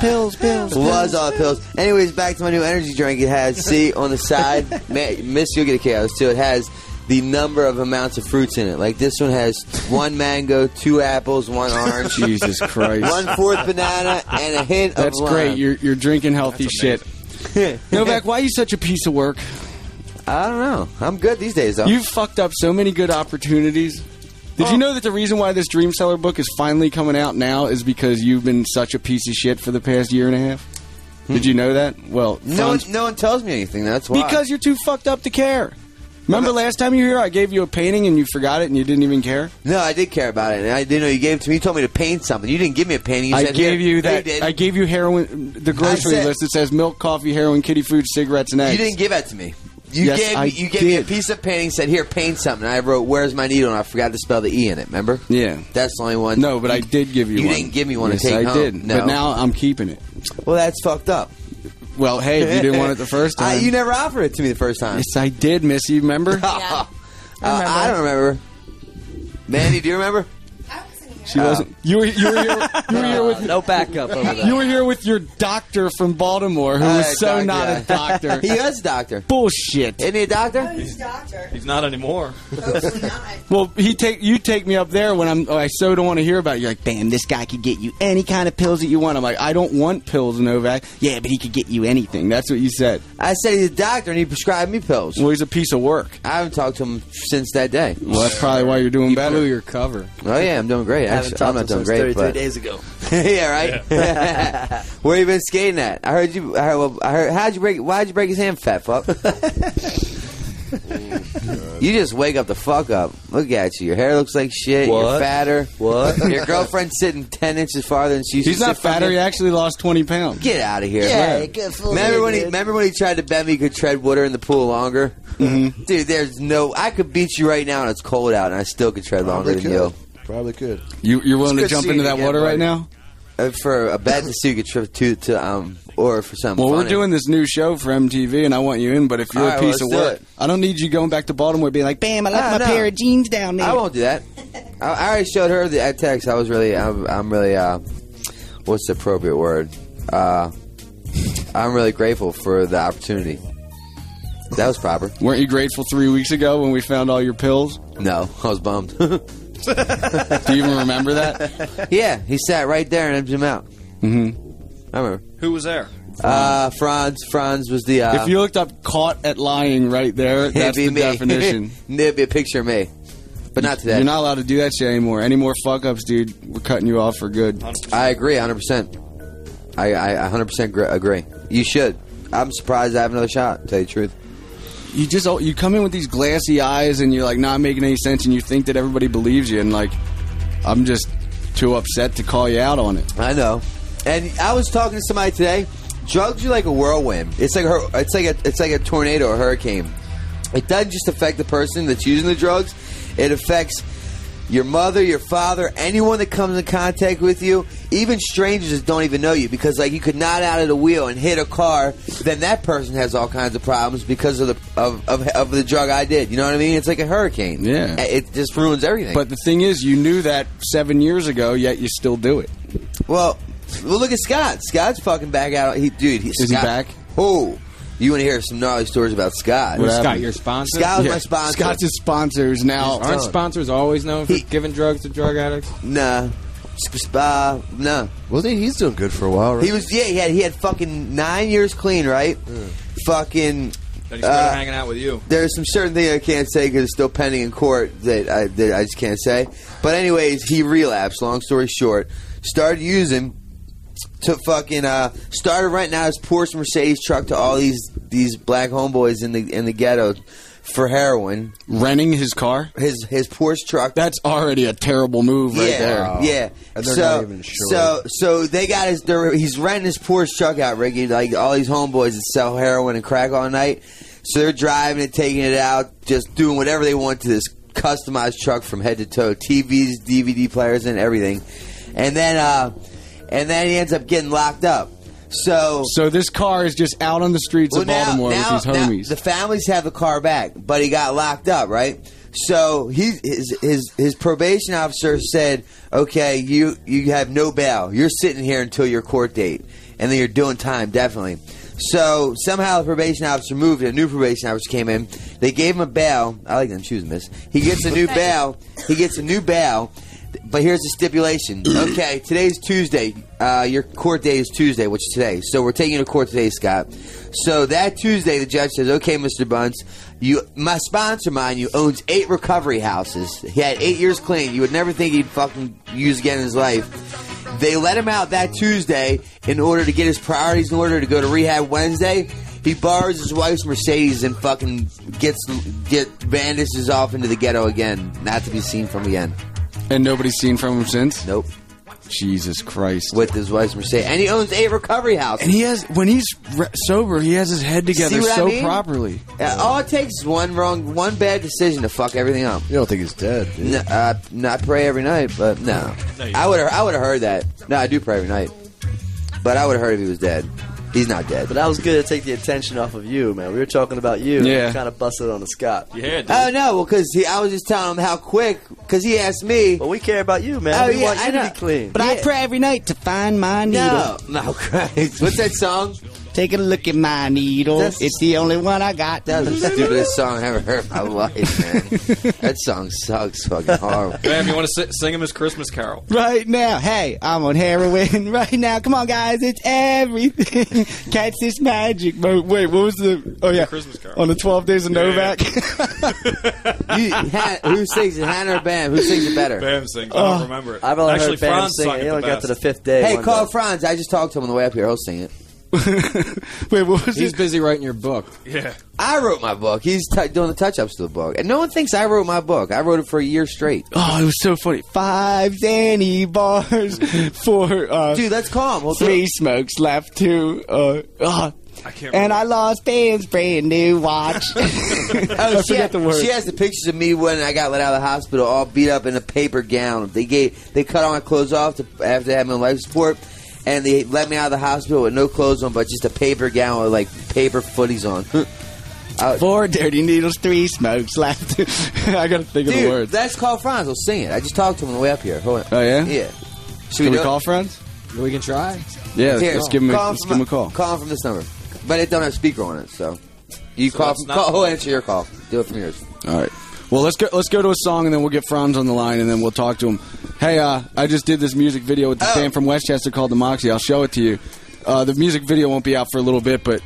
all the pills. Anyways, back to my new energy drink. It has on the side, Miss, you'll get a kick out of this too. It has the number of amounts of fruits in it. Like this one has 1 mango, 2 apples, 1 orange, Jesus Christ, 1/4 banana, and a hint of That's lime. great. You're drinking healthy shit. Novak, why are you such a piece of work? I don't know. I'm good these days, though. You've fucked up so many good opportunities. Did you know that the reason why this Dream Seller book is finally coming out now is because you've been such a piece of shit for the past year and a half? Did you know that? Well, no one tells me anything. That's why. Because you're too fucked up to care. Remember last time you were here, I gave you a painting and you forgot it and you didn't even care? No, I did care about it. And I didn't know you gave it to me. You told me to paint something. You didn't give me a painting. You I said, gave you that. No, you I gave you heroin, the grocery list that says milk, coffee, heroin, kitty food, cigarettes, and eggs. You didn't give that to me. You gave me a piece of painting, said, here, paint something. And I wrote, where's my needle? And I forgot to spell the E in it, remember? Yeah. That's the only one. No, but I did give you one. You didn't give me one yes, to take I home. did. No. But now I'm keeping it. Well, that's fucked up. Well, hey, if you didn't want it the first time. You never offered it to me the first time. Yes, I did, Missy. Remember? Yeah. I don't remember. Mandy, do you remember? She wasn't. You were here with no backup over there. You were here with your doctor from Baltimore, who was so doctor, not a doctor. He is a doctor. Bullshit. Isn't he a doctor? He's a doctor. He's not anymore. Hopefully not. Well, you take me up there when I so don't want to hear about it. You're like, bam, this guy could get you any kind of pills that you want. I'm like, I don't want pills, Novak. Yeah, but he could get you anything. That's what you said. I said he's a doctor and he prescribed me pills. Well, he's a piece of work. I haven't talked to him since that day. Well, that's probably why you're doing better. Blew your cover. Oh yeah, I'm doing great. I haven't Actually, talked I'm not to him doing since great. 33 But days ago. yeah, right. Where you been skating at? I heard you. I heard. How'd you break? Why'd you break his hand, fat fuck? You just wake up the fuck up. Look at you. Your hair looks like shit. What? You're fatter. What? Your girlfriend's sitting 10 inches farther than she used to. He's not sit from fatter. you. He actually lost 20 pounds. Get out of here. Yeah, good fool. Remember when he tried to bet me he could tread water in the pool longer? Mm-hmm. Dude, there's no. I could beat you right now and it's cold out, and I still could tread longer than you. Probably could. You're willing to It's good jump seeing into you that again, water buddy. right now? For a bet to see you could trip or for something. Well, we're funny. doing this new show for MTV, and I want you in. But if you're All a right, piece well, of let's work, do it. I don't need you going back to Baltimore being like, Bam, I left my no. pair of jeans down there. I won't do that. I already showed her that text. I was really, I'm really, what's the appropriate word? I'm really grateful for the opportunity. That was proper. Weren't you grateful 3 weeks ago when we found all your pills? No, I was bummed. Do you even remember that? Yeah, he sat right there and emptied him out. Mm-hmm. I remember. Who was there? Franz was the. If you looked up "caught at lying" right there, that's it'd be the me. definition. There'd be a picture of me. But not today. You're not allowed to do that shit anymore. Any more fuck-ups, dude, we're cutting you off for good. I agree 100%. I 100% agree. You should. I'm surprised I have another shot, to tell you the truth. You come in with these glassy eyes and you're like not making any sense and you think that everybody believes you and like I'm just too upset to call you out on it. I know. And I was talking to somebody today. Drugs are like a whirlwind. It's like a tornado or hurricane. It doesn't just affect the person that's using the drugs. It affects your mother, your father, anyone that comes in contact with you, even strangers that don't even know you. Because like you could nod out of the wheel and hit a car, then that person has all kinds of problems because of the drug I did. You know what I mean? It's like a hurricane. Yeah, it just ruins everything. But the thing is, you knew that 7 years ago, yet you still do it. Well, look at Scott. Scott's fucking back out. Is he back? Oh. You want to hear some gnarly stories about Scott? Was Scott your sponsor? Scott was my sponsor. Scott's his sponsors now. Aren't sponsors always known for giving drugs to drug addicts? Nah. No. Well, he's doing good for a while, right? He had fucking 9 years clean, right? Fucking. Then he started hanging out with you. There's some certain things I can't say because it's still pending in court that I just can't say. But anyways, he relapsed. Long story short, started using. To fucking started renting out his Porsche Mercedes truck to all these black homeboys in the ghetto for heroin. Renting his car? His Porsche truck. That's already a terrible move right there. Yeah. And they're not even sure. So they got he's renting his Porsche truck out, Ricky, like all these homeboys that sell heroin and crack all night. So they're driving it, taking it out, just doing whatever they want to this customized truck from head to toe. TVs, DVD players, and everything. And then he ends up getting locked up. So this car is just out on the streets of Baltimore with his homies. The families have the car back, but he got locked up, right? So his probation officer said, "Okay, you have no bail. You're sitting here until your court date, and then you're doing time, definitely." So somehow the probation officer moved, and a new probation officer came in. They gave him a bail. I like them choosing this. He gets a new bail. But here's the stipulation. Okay, today's Tuesday. Your court day is Tuesday, which is today. So we're taking you to court today, Scott. So that Tuesday, the judge says, "Okay, Mr. Bunce, my sponsor, mind you, owns 8 recovery houses. He had 8 years clean. You would never think he'd fucking use again in his life." They let him out that Tuesday in order to get his priorities in order to go to rehab Wednesday. He borrows his wife's Mercedes and fucking vanishes off into the ghetto again, not to be seen from again. And nobody's seen from him since? Nope. Jesus Christ. With his wife's Mercedes. And he owns 8 recovery houses. And he has, when he's sober, he has his head together properly. All it takes is one bad decision to fuck everything up. You don't think he's dead, do you? I pray every night, but no. I would have heard that. No, I do pray every night. But I would have heard if he was dead. He's not dead. But that was good to take the attention off of you, man. We were talking about you. Yeah. And kind of busted on the Scott. Yeah, dude. Oh, no. Well, because I was just telling him how quick, because he asked me. Well, we care about you, man. We want you to be clean. But I pray every night to find my needle. No, Christ. What's that song? Take a look at my needle. It's the only one I got. That's the stupidest song I ever heard in my life, man. That song sucks fucking horrible. Bam, you want to sing him his Christmas Carol? Right now. Hey, I'm on heroin right now. Come on, guys. It's everything. Catch this magic. Wait, what was the... Oh, yeah. Christmas Carol. On the 12 Days of Novak. Who sings it, Hannah or Bam? Who sings it better? Bam sings. I don't remember it. I've only Actually, heard Bam Franz sing sung it. it He only the got to the best. 5th day. Hey, call Franz. I just talked to him on the way up here. He'll sing it. Wait, what was He's busy writing your book. Yeah. I wrote my book. He's doing the touch-ups to the book. And no one thinks I wrote my book. I wrote it for a year straight. Oh, it was so funny. 5 Zanny bars for... Dude, let's call him. 3 smokes left to... I can't remember. And I lost Ben's brand new watch. I forget the word. She has the pictures of me when I got let out of the hospital, all beat up in a paper gown. They cut all my clothes off after having life support, and they let me out of the hospital with no clothes on, but just a paper gown with like paper footies on. 4 dirty needles, 3 smokes left. I gotta think of the words. Let's call Franz. We'll sing it. I just talked to him on the way up here. Hold on. Oh yeah. Yeah. Should we call Franz? We can try. Yeah, Here, let's give him a call. Call him from this number, but it don't have speaker on it, so you call. He'll answer your call. Do it from yours. All right. Well, let's go to a song, and then we'll get Franz on the line, and then we'll talk to him. Hey, I just did this music video with this band from Westchester called The Moxie. I'll show it to you. The music video won't be out for a little bit, but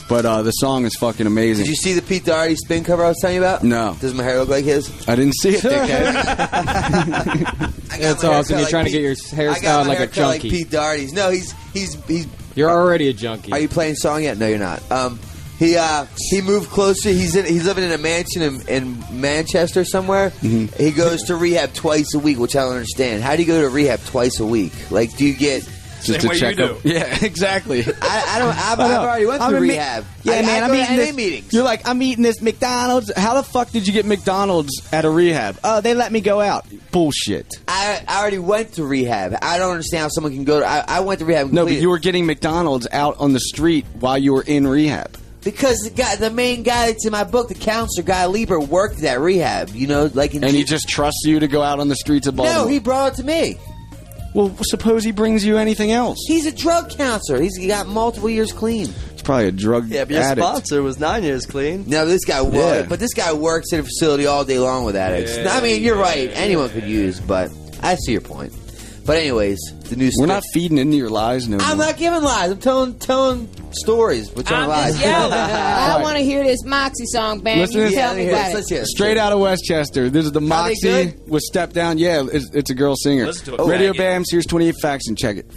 But the song is fucking amazing. Did you see the Pete Doherty spin cover I was telling you about? No. Does my hair look like his? I didn't see it, dickhead. That's awesome. You're trying to get your hairstyle like a junkie. Like Pete Doherty's. No, he's. You're already a junkie. Are you playing song yet? No, you're not. He moved closer. He's living in a mansion in Manchester somewhere. Mm-hmm. He goes to rehab twice a week, which I don't understand. How do you go to rehab twice a week? Like, do you get just to check up? Yeah, exactly. I've already went through rehab. Yeah, man, I'm eating this. Meetings. You're like, I'm eating this McDonald's. How the fuck did you get McDonald's at a rehab? Oh, they let me go out. Bullshit. I already went to rehab. I don't understand how someone can go to. I went to rehab. No, but you were getting McDonald's out on the street while you were in rehab. Because the main guy that's in my book, the counselor, Guy Lieber, worked at that rehab. You know, like. And he just trusts you to go out on the streets of Baltimore. No, he brought it to me. Well, suppose he brings you anything else. He's a drug counselor. He's got multiple years clean. It's probably a drug Yeah, but your addict. sponsor was 9 years clean. No, this guy was. But this guy works at a facility all day long with addicts. I mean, you're right. Anyone could use, but I see your point. But anyways, the news. We're not feeding into your lies no more. I'm not giving lies. I'm telling stories, which aren't lies. I want to hear this Moxie song, Bam. Listen You to tell me about Let's it. hear it. Straight out of Westchester. This is the Are they Moxie good? with Step Down. Yeah, it's a girl singer. Listen to it. Radio Okay. Bams, here's 28 Facts and check it.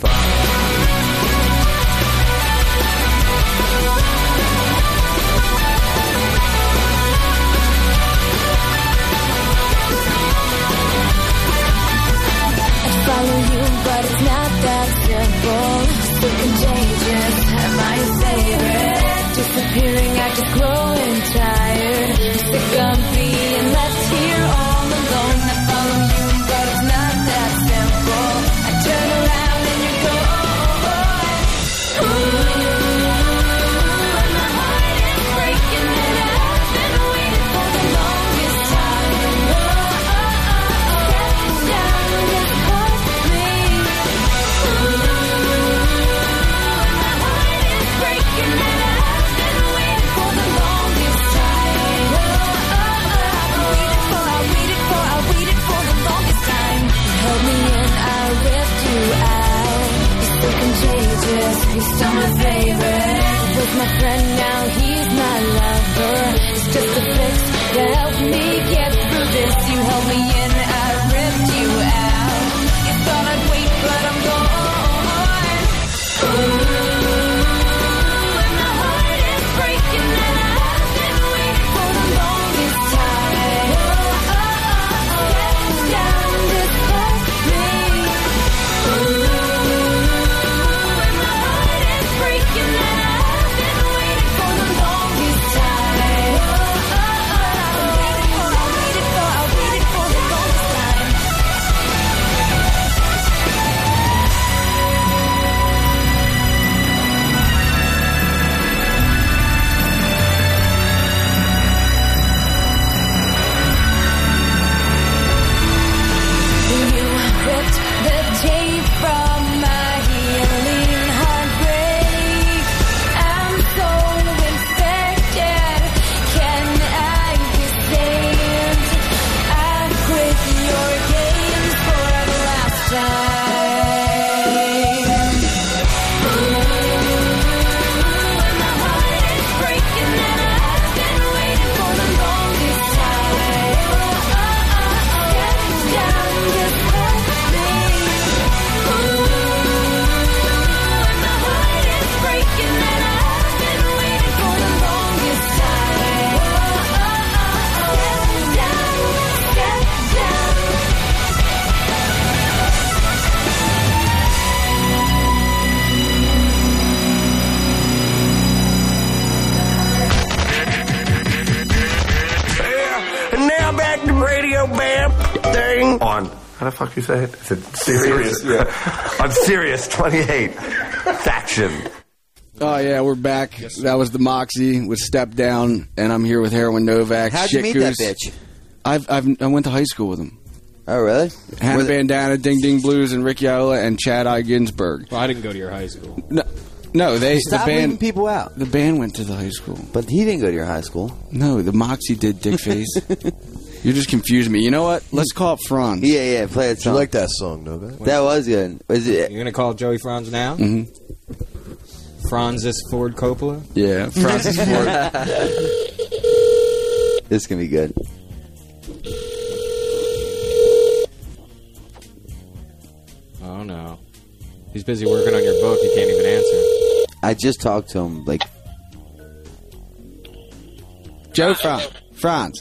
Follow you, but it's not that simple. So contagious, am I your favorite? Disappearing, I just growing tired. Sick of being left here all alone. I follow you, but it's not that simple. I turn around and you're gone. Ooh, and my heart is breaking, and I've been waiting for the longest time. Step down, just hold me. Ooh, and my heart is breaking, and I've been waiting for the longest time. I waited for the longest time. You held me in, I ripped you out. You're so contagious, you're still my favorite. Was my friend, now he's my lover. It's just a fix that helped me get through this. You held me in, I ripped you out. You thought I'd wait, but I'm gone. Ooh, and my heart is breaking, and I've been waiting for the longest time. Step down, just hold me. Ooh, and my heart is breaking, and I've been waiting for the longest time. I waited for the longest time. You ripped the tape from my healing heartbreak. I'm so infected. Can I be saved? I quit your games for the last time. Ooh, and my heart is breaking, and I've been waiting for the longest time. Step down, just hold me. Ooh, and my heart is breaking, and I've been waiting for the longest time. Step down. And now back to Radio Bam thing. On. How the fuck you say it? Is it Sirius? Yeah. On Sirius 28. Faction. Oh, yeah, we're back. That was the Moxie with Step Down, and I'm here with Heroin Novak. How'd you Shit meet that Goose. bitch? I went to high school with him. Oh, really? Hannah Bandana, Ding Ding Blues, and Rick Yola, and Chad I. Ginsberg. Well, I didn't go to your high school. No, the Stop leaving band. people out. The band went to the high school. But he didn't go to your high school. No, the Moxie did, dickface. You're just confusing me. You know what? Let's call it Franz. Yeah, play it. You like that song, Novak? That was good. Was it? You're gonna call Joey Franz now? Mm-hmm. Francis Ford Coppola? Yeah, Francis Ford. This can be good. Oh, no. He's busy working on your book. He can't even answer. I just talked to him, like... Joe Franz.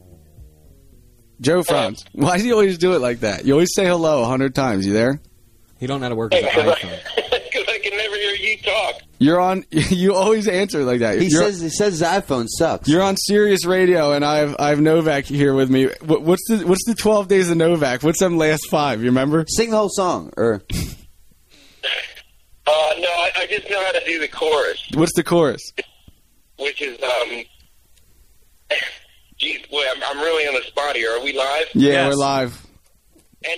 Joe Franz. Why do you always do it like that? You always say hello 100 times. You there? He don't know how to work his iPhone. Because I can never hear you talk. You're on. You always answer like that. He says his iPhone sucks. You're on Sirius Radio, and I have Novak here with me. What's the 12 days of Novak? What's them last 5? You remember? Sing the whole song, or No, I just know how to do the chorus. What's the chorus? Which is geez, boy, I'm really on the spot here. Are we live? Yeah, Yes. we're live. And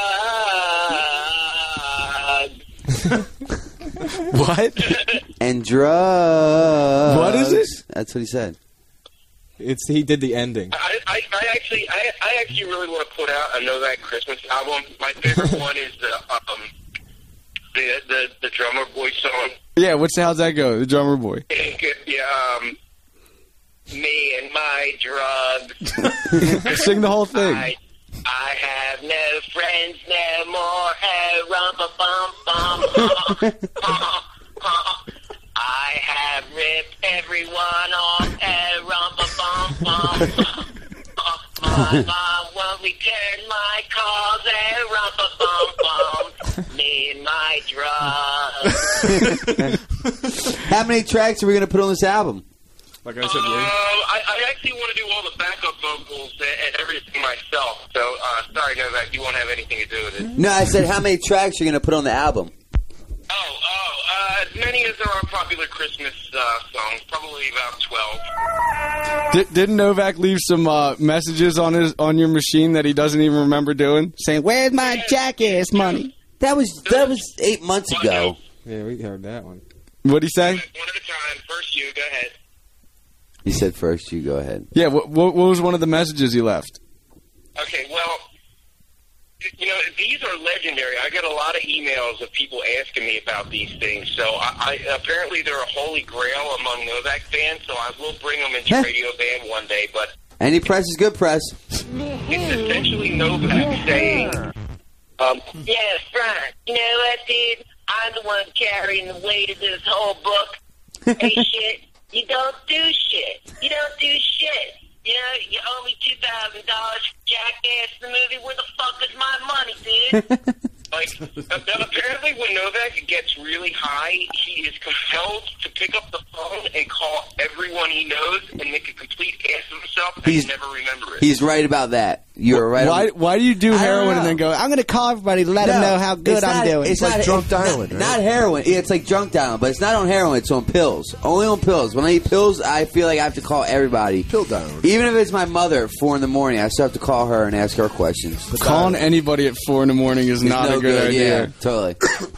drugs. What? And drugs. What is it? That's what he said. He did the ending. I actually really want to put out a Novak Christmas album. My favorite one is the Drummer Boy song. Yeah, how's that go? The Drummer Boy. Yeah, me and my drugs. Sing the whole thing. I have no friends no more. Hey, rum-ba-bum-bum. I have ripped everyone off. Hey, rum-ba-bum-bum. My mom won't return my calls. Hey, rum-ba-bum-bum. Me and my drugs. How many tracks are we going to put on this album? Like I said, I actually want to do all the backup vocals and everything myself. So, sorry, Novak, you won't have anything to do with it. No, I said how many tracks are you going to put on the album? As many as there are popular Christmas songs, probably about 12. Didn't Novak leave some messages on your machine that he doesn't even remember doing? Saying, "Where's my jackass money?" That was 8 months ago. Yeah, we heard that one. What'd he say? One at a time. First you, go ahead. He said first you go ahead. Yeah, what was one of the messages he left? Okay, well, you know, these are legendary. I get a lot of emails of people asking me about these things. So I apparently they're a holy grail among Novak fans, so I will bring them into Radio Band one day. But Any press is good press. it's essentially Novak saying, yeah, Frank, you know what, dude? I'm the one carrying the weight of this whole book. Hey, shit, you don't do shit. You don't do shit. You know, you owe me $2,000 for Jackass the movie. Where the fuck is my money, dude? Like, apparently when Novak gets really high, he is compelled to pick up the phone and call everyone he knows and make a complete ass of himself and never remember it. He's right about that. You're right. Why do you do heroin and then go, I'm going to call everybody to let them know how good I'm doing? It's like drunk dialing, right? Not heroin. Yeah, it's like drunk dialing, but it's not on heroin. It's on pills. Only on pills. When I eat pills, I feel like I have to call everybody. Pill dialing. Even if it's my mother at 4 in the morning, I still have to call her and ask her questions. Calling anybody at 4 in the morning is not a good idea. Yeah, totally. But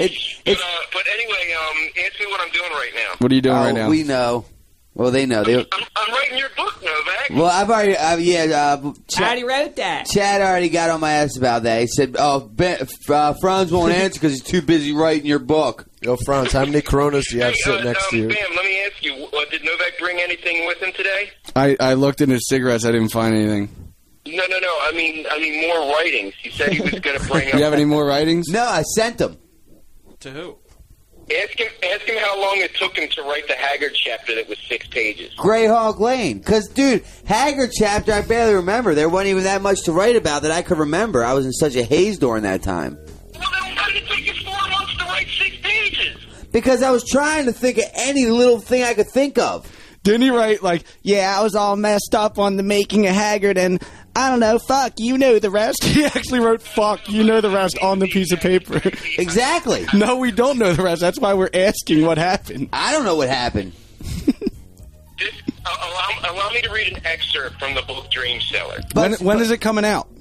anyway, ask me what I'm doing right now. What are you doing right now? We know. Well, they know. I'm writing your book, Novak. Well, I've already, I already wrote that. Chad already got on my ass about that. He said, Franz won't answer because he's too busy writing your book. Yo, Franz, how many Coronas do you have sitting next to you? Bam, let me ask you, did Novak bring anything with him today? I looked in his cigarettes. I didn't find anything. No. I mean more writings. He said he was going to bring up... You have any more writings? No, I sent them. To who? Ask him how long it took him to write the Haggard chapter that was 6 pages. Greyhawk Lane. Because, dude, Haggard chapter, I barely remember. There wasn't even that much to write about that I could remember. I was in such a haze during that time. Well, then why did it take you 4 months to write 6 pages? Because I was trying to think of any little thing I could think of. Didn't he write, like, yeah, I was all messed up on the making of Haggard, and I don't know, fuck, you know the rest? He actually wrote, fuck, you know the rest on the piece of paper. Exactly. No, we don't know the rest. That's why we're asking what happened. I don't know what happened. Allow me to read an excerpt from the book Dream Seller. When is it coming out?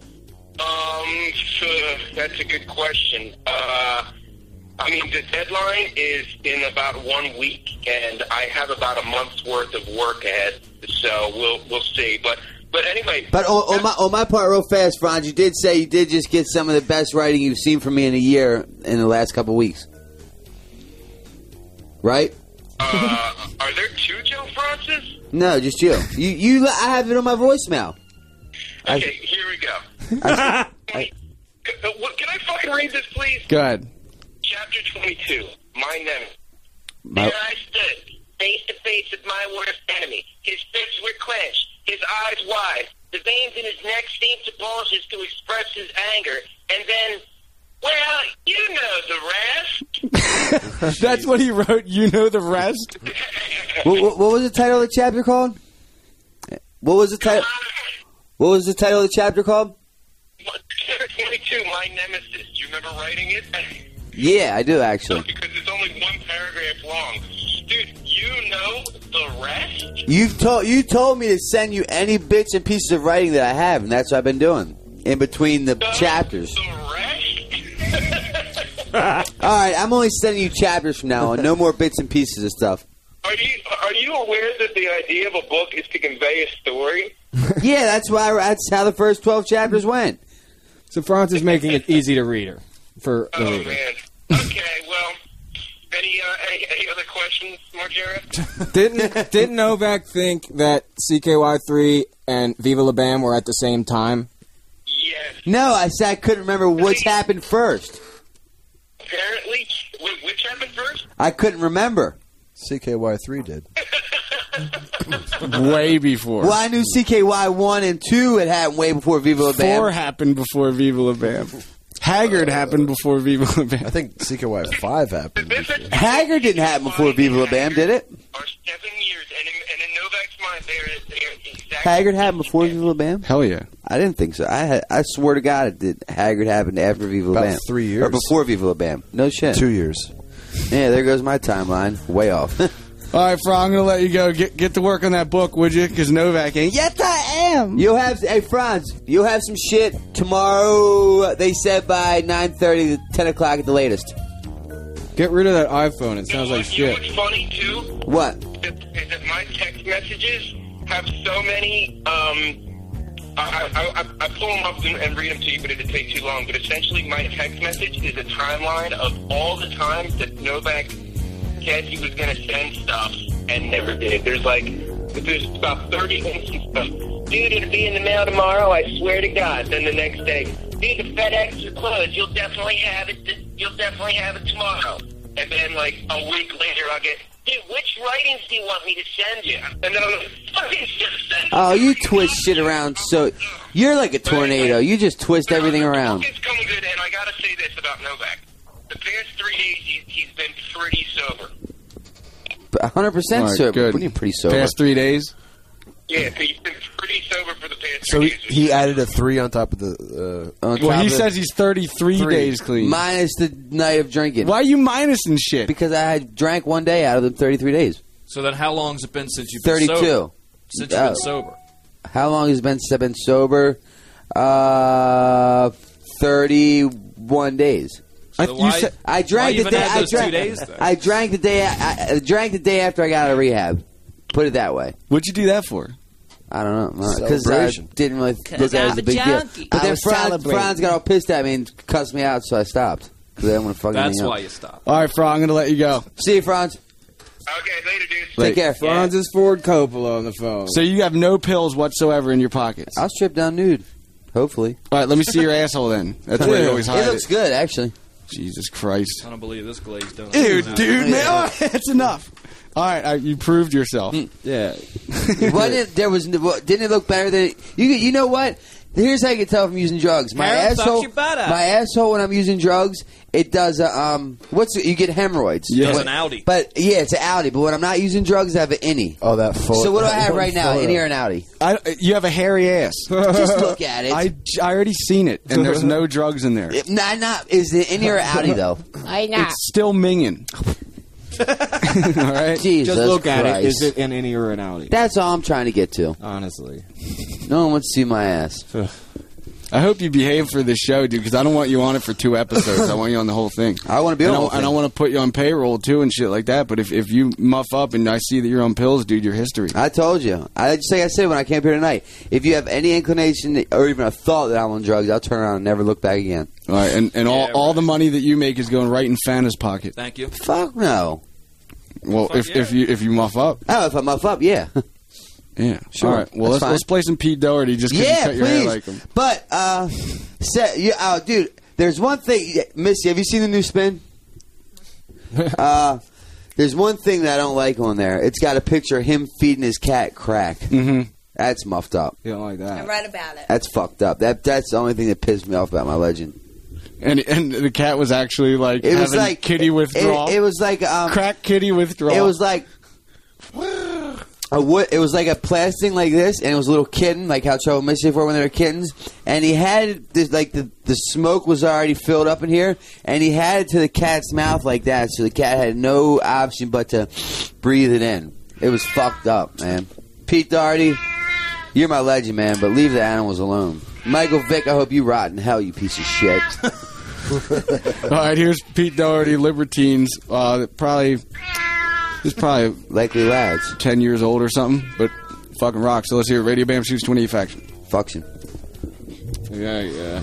That's a good question. I mean, the deadline is in about 1 week, and I have about a month's worth of work ahead, so we'll see. But anyway... But on my part, real fast, Franz, you did say you did just get some of the best writing you've seen from me in a year in the last couple of weeks. right? Are there two Joe Francis? No, just you. I have it on my voicemail. Okay, here we go. Can I fucking read this, please? Go ahead. Chapter 22, My Nemesis. There I stood, face to face with my worst enemy. His fists were clenched, his eyes wide. The veins in his neck seemed to bulge as to express his anger. And then, well, you know the rest. That's what he wrote. You know the rest. What was the title of the chapter called? What was the title? What was the title of the chapter called? Chapter 22, My Nemesis. Do you remember writing it? Yeah, I do actually. No, because it's only one paragraph long. Dude, you know the rest? You told me to send you any bits and pieces of writing that I have, and that's what I've been doing in between the chapters. All right, I'm only sending you chapters from now on. No more bits and pieces of stuff. Are you aware that the idea of a book is to convey a story? Yeah, that's how the first 12 chapters went. So Franz is making it easy to read her. For the reader. Man. Okay, well, any other questions, Margera? Didn't Novak think that CKY3 and Viva La Bam were at the same time? Yes. No, I said I couldn't remember which happened first. Apparently, which happened first? I couldn't remember. CKY3 did. Way before. Well, I knew CKY 1 and 2 had happened way before Viva La Bam. 4 happened before Viva La Bam. Haggard happened before Viva La Bam. I think CKY 5 happened before. Haggard didn't happen before Viva La Bam, did it? Are 7 years, and in Novak's mind, they're exactly... Haggard happened before Viva La Bam? Hell yeah. I didn't think so. I swear to God it did. Haggard happened after Viva La Bam. About 3 years. Or before Viva La Bam. No shit. 2 years. Yeah, there goes my timeline. Way off. All right, Franz, I'm going to let you go. Get to work on that book, would you? Because Novak ain't. Yes, I am. You'll have... Hey, Franz, you'll have some shit tomorrow, they said, by 9:30 to 10 o'clock at the latest. Get rid of that iPhone. It sounds like You know shit. what's funny, too? What? Is that my text messages have so many... I pull them up and read them to you, but it'd take too long. But essentially, my text message is a timeline of all the times that Novak said he was going to send stuff and never did. There's about 30 instances. Dude, it'll be in the mail tomorrow, I swear to God. Then the next day, dude, the FedEx is closed. You'll definitely have it tomorrow. And then, like, a week later, I'll get, dude, which writings do you want me to send you? And then I'm like, fucking just send Oh, you twist shit around so... You're like a tornado. You just twist everything around. It's coming good, and I gotta say this about Novak. The past 3 days, he's been pretty sober. 100% sober. Good. What do you mean pretty sober? Past 3 days? Yeah, so he's been pretty sober for the past So 3 days. he added a 3 on top of the... Well, he says he's 33 days clean. Minus the night of drinking. Why are you minusing shit? Because I had drank one day out of the 33 days. So then how long has it been since you've been 32. sober? Since you've been sober. How long has it been since I've been sober? 31 days. I drank the day. I drank the day. I drank the day after I got out of rehab. Put it that way. What'd you do that for? I don't know, because I didn't really look at it as a big deal. But then Franz got all pissed at me and cussed me out, so I stopped because I didn't want to fucking. That's why you stopped. All right, Franz, I'm gonna let you go. See you, Franz. Okay, later, dude. Take care. Franz is Ford Coppola on the phone. So you have no pills whatsoever in your pockets? I'll strip down nude. Hopefully. All right, let me see your asshole then. That's where you always hide it. It looks good, actually. Jesus Christ. I don't believe this glaze don't. Dude, man, all right, that's enough. All right, you proved yourself. Yeah. Didn't it look better than you know what? Here's how you can tell if I'm using drugs. My asshole when I'm using drugs, it does you get hemorrhoids. Yeah. It's an Audi. But yeah, it's an Audi. But when I'm not using drugs, I have an innie. Oh, that photo. So what do I have right now? Innie or an Audi? You have a hairy ass. Just look at it. I already seen it, and there's no drugs in there. Is it innie or Audi though? It's still minging. All right, Jesus just look Christ. at it. Is it an innie or an Audi? That's all I'm trying to get to. Honestly, no one wants to see my ass. I hope you behave for this show, dude, because I don't want you on it for 2 episodes. I want you on the whole thing. I want to be on the whole thing. And I want to put you on payroll, too, and shit like that. But if you muff up and I see that you're on pills, dude, you're history. I told you. Just like I said when I came here tonight, if you have any inclination or even a thought that I'm on drugs, I'll turn around and never look back again. All right, and all the money that you make is going right in Fana's pocket. Thank you. Fuck no. Well, if you muff up. Oh, if I muff up, yeah. Yeah. Sure. All right. Well, let's play some Pete Doherty just because you cut your hair like him. But, dude, there's one thing. Missy, have you seen the new Spin? There's one thing that I don't like on there. It's got a picture of him feeding his cat crack. Mm-hmm. That's muffed up. You don't like that? I read about it. That's fucked up. That's the only thing that pissed me off about my legend. And the cat was actually like it was having like kitty withdrawal. It was like crack kitty withdrawal. It was like it was like a plastic like this, and it was a little kitten, like how Trouble Missy were when they were kittens. And he had this, like the smoke was already filled up in here, and he had it to the cat's mouth like that, so the cat had no option but to breathe it in. It was fucked up, man. Pete Doherty, you're my legend, man, but leave the animals alone. Michael Vick, I hope you rot in hell, you piece of shit. All right, here's Pete Doherty, Libertines. He's probably likely lads, 10 years old or something, but fucking rock. So let's hear it. Radio Bam Shoots 28 Faction. Faction. Yeah.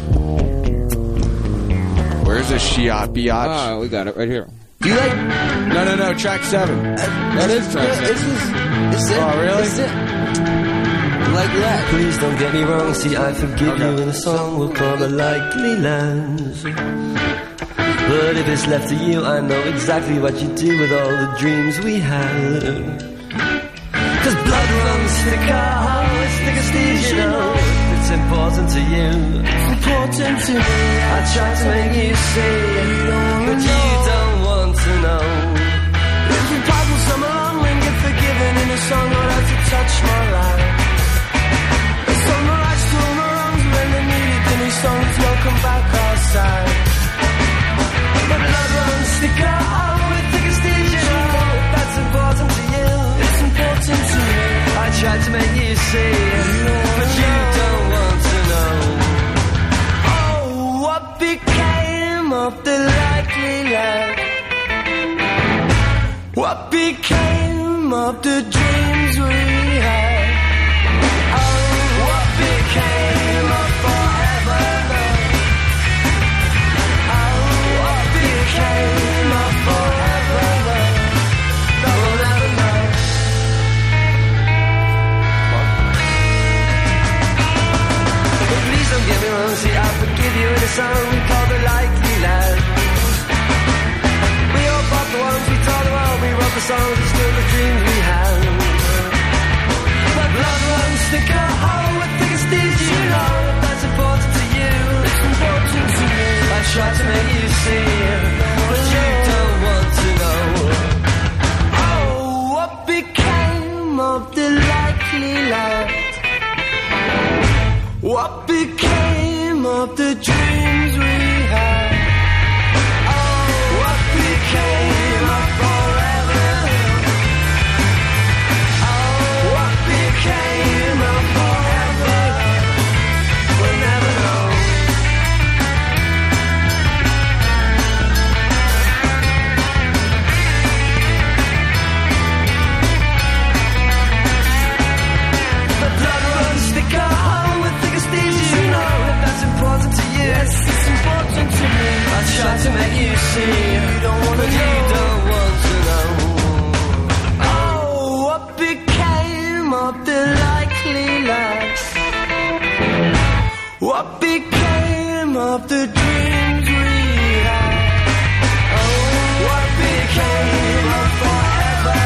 Where's the Shiat Biatch? Oh, we got it right here. Do you like? No. Track 7. That is track 7. This is it. Oh, really? This is it. Like that. Please don't get me wrong. See, I forgive you, and the song will probably likely land. But if it's left to you, I know exactly what you do with all the dreams we had. Cause blood runs thicker, it's thick as thieves, you know. It's important to you, it's important to me. I try to make you see, but you don't want to know. If you pardon someone and get forgiven in a song, I'll have to touch my life. It's on the rights to all the wrongs when they need it in these songs, no come back outside. But blood runs thicker, it's thick as thieves, you know. That's important to you, it's important to me. I tried to make you see, but you don't want to know. Oh, what became of the likely lad? What became of the dreams we had? Oh, what became of forever love? Oh, what became of forever love? We'll never know. But please don't get me wrong, see, I forgive you in a song called The Likely Lad. We all bought the ones we taught the world, we wrote the songs and still the dreams we had. But blood runs thicker, with thick as thieves, you know. That's important to you, it's important to me. I try to make you see, but you don't want to know. Oh, what became of the likely lad? What became of the dreams we had? Oh, what became of forever? Oh, what became of forever? We'll never know. The blood runs thicker, with thick as thieves, you know. If that's important to you, yes, it's important to me. I try to make you see, you don't want to know. You don't want to know. Oh, what became of the likely lads? What became of the dreams we had? Oh, what became of forever?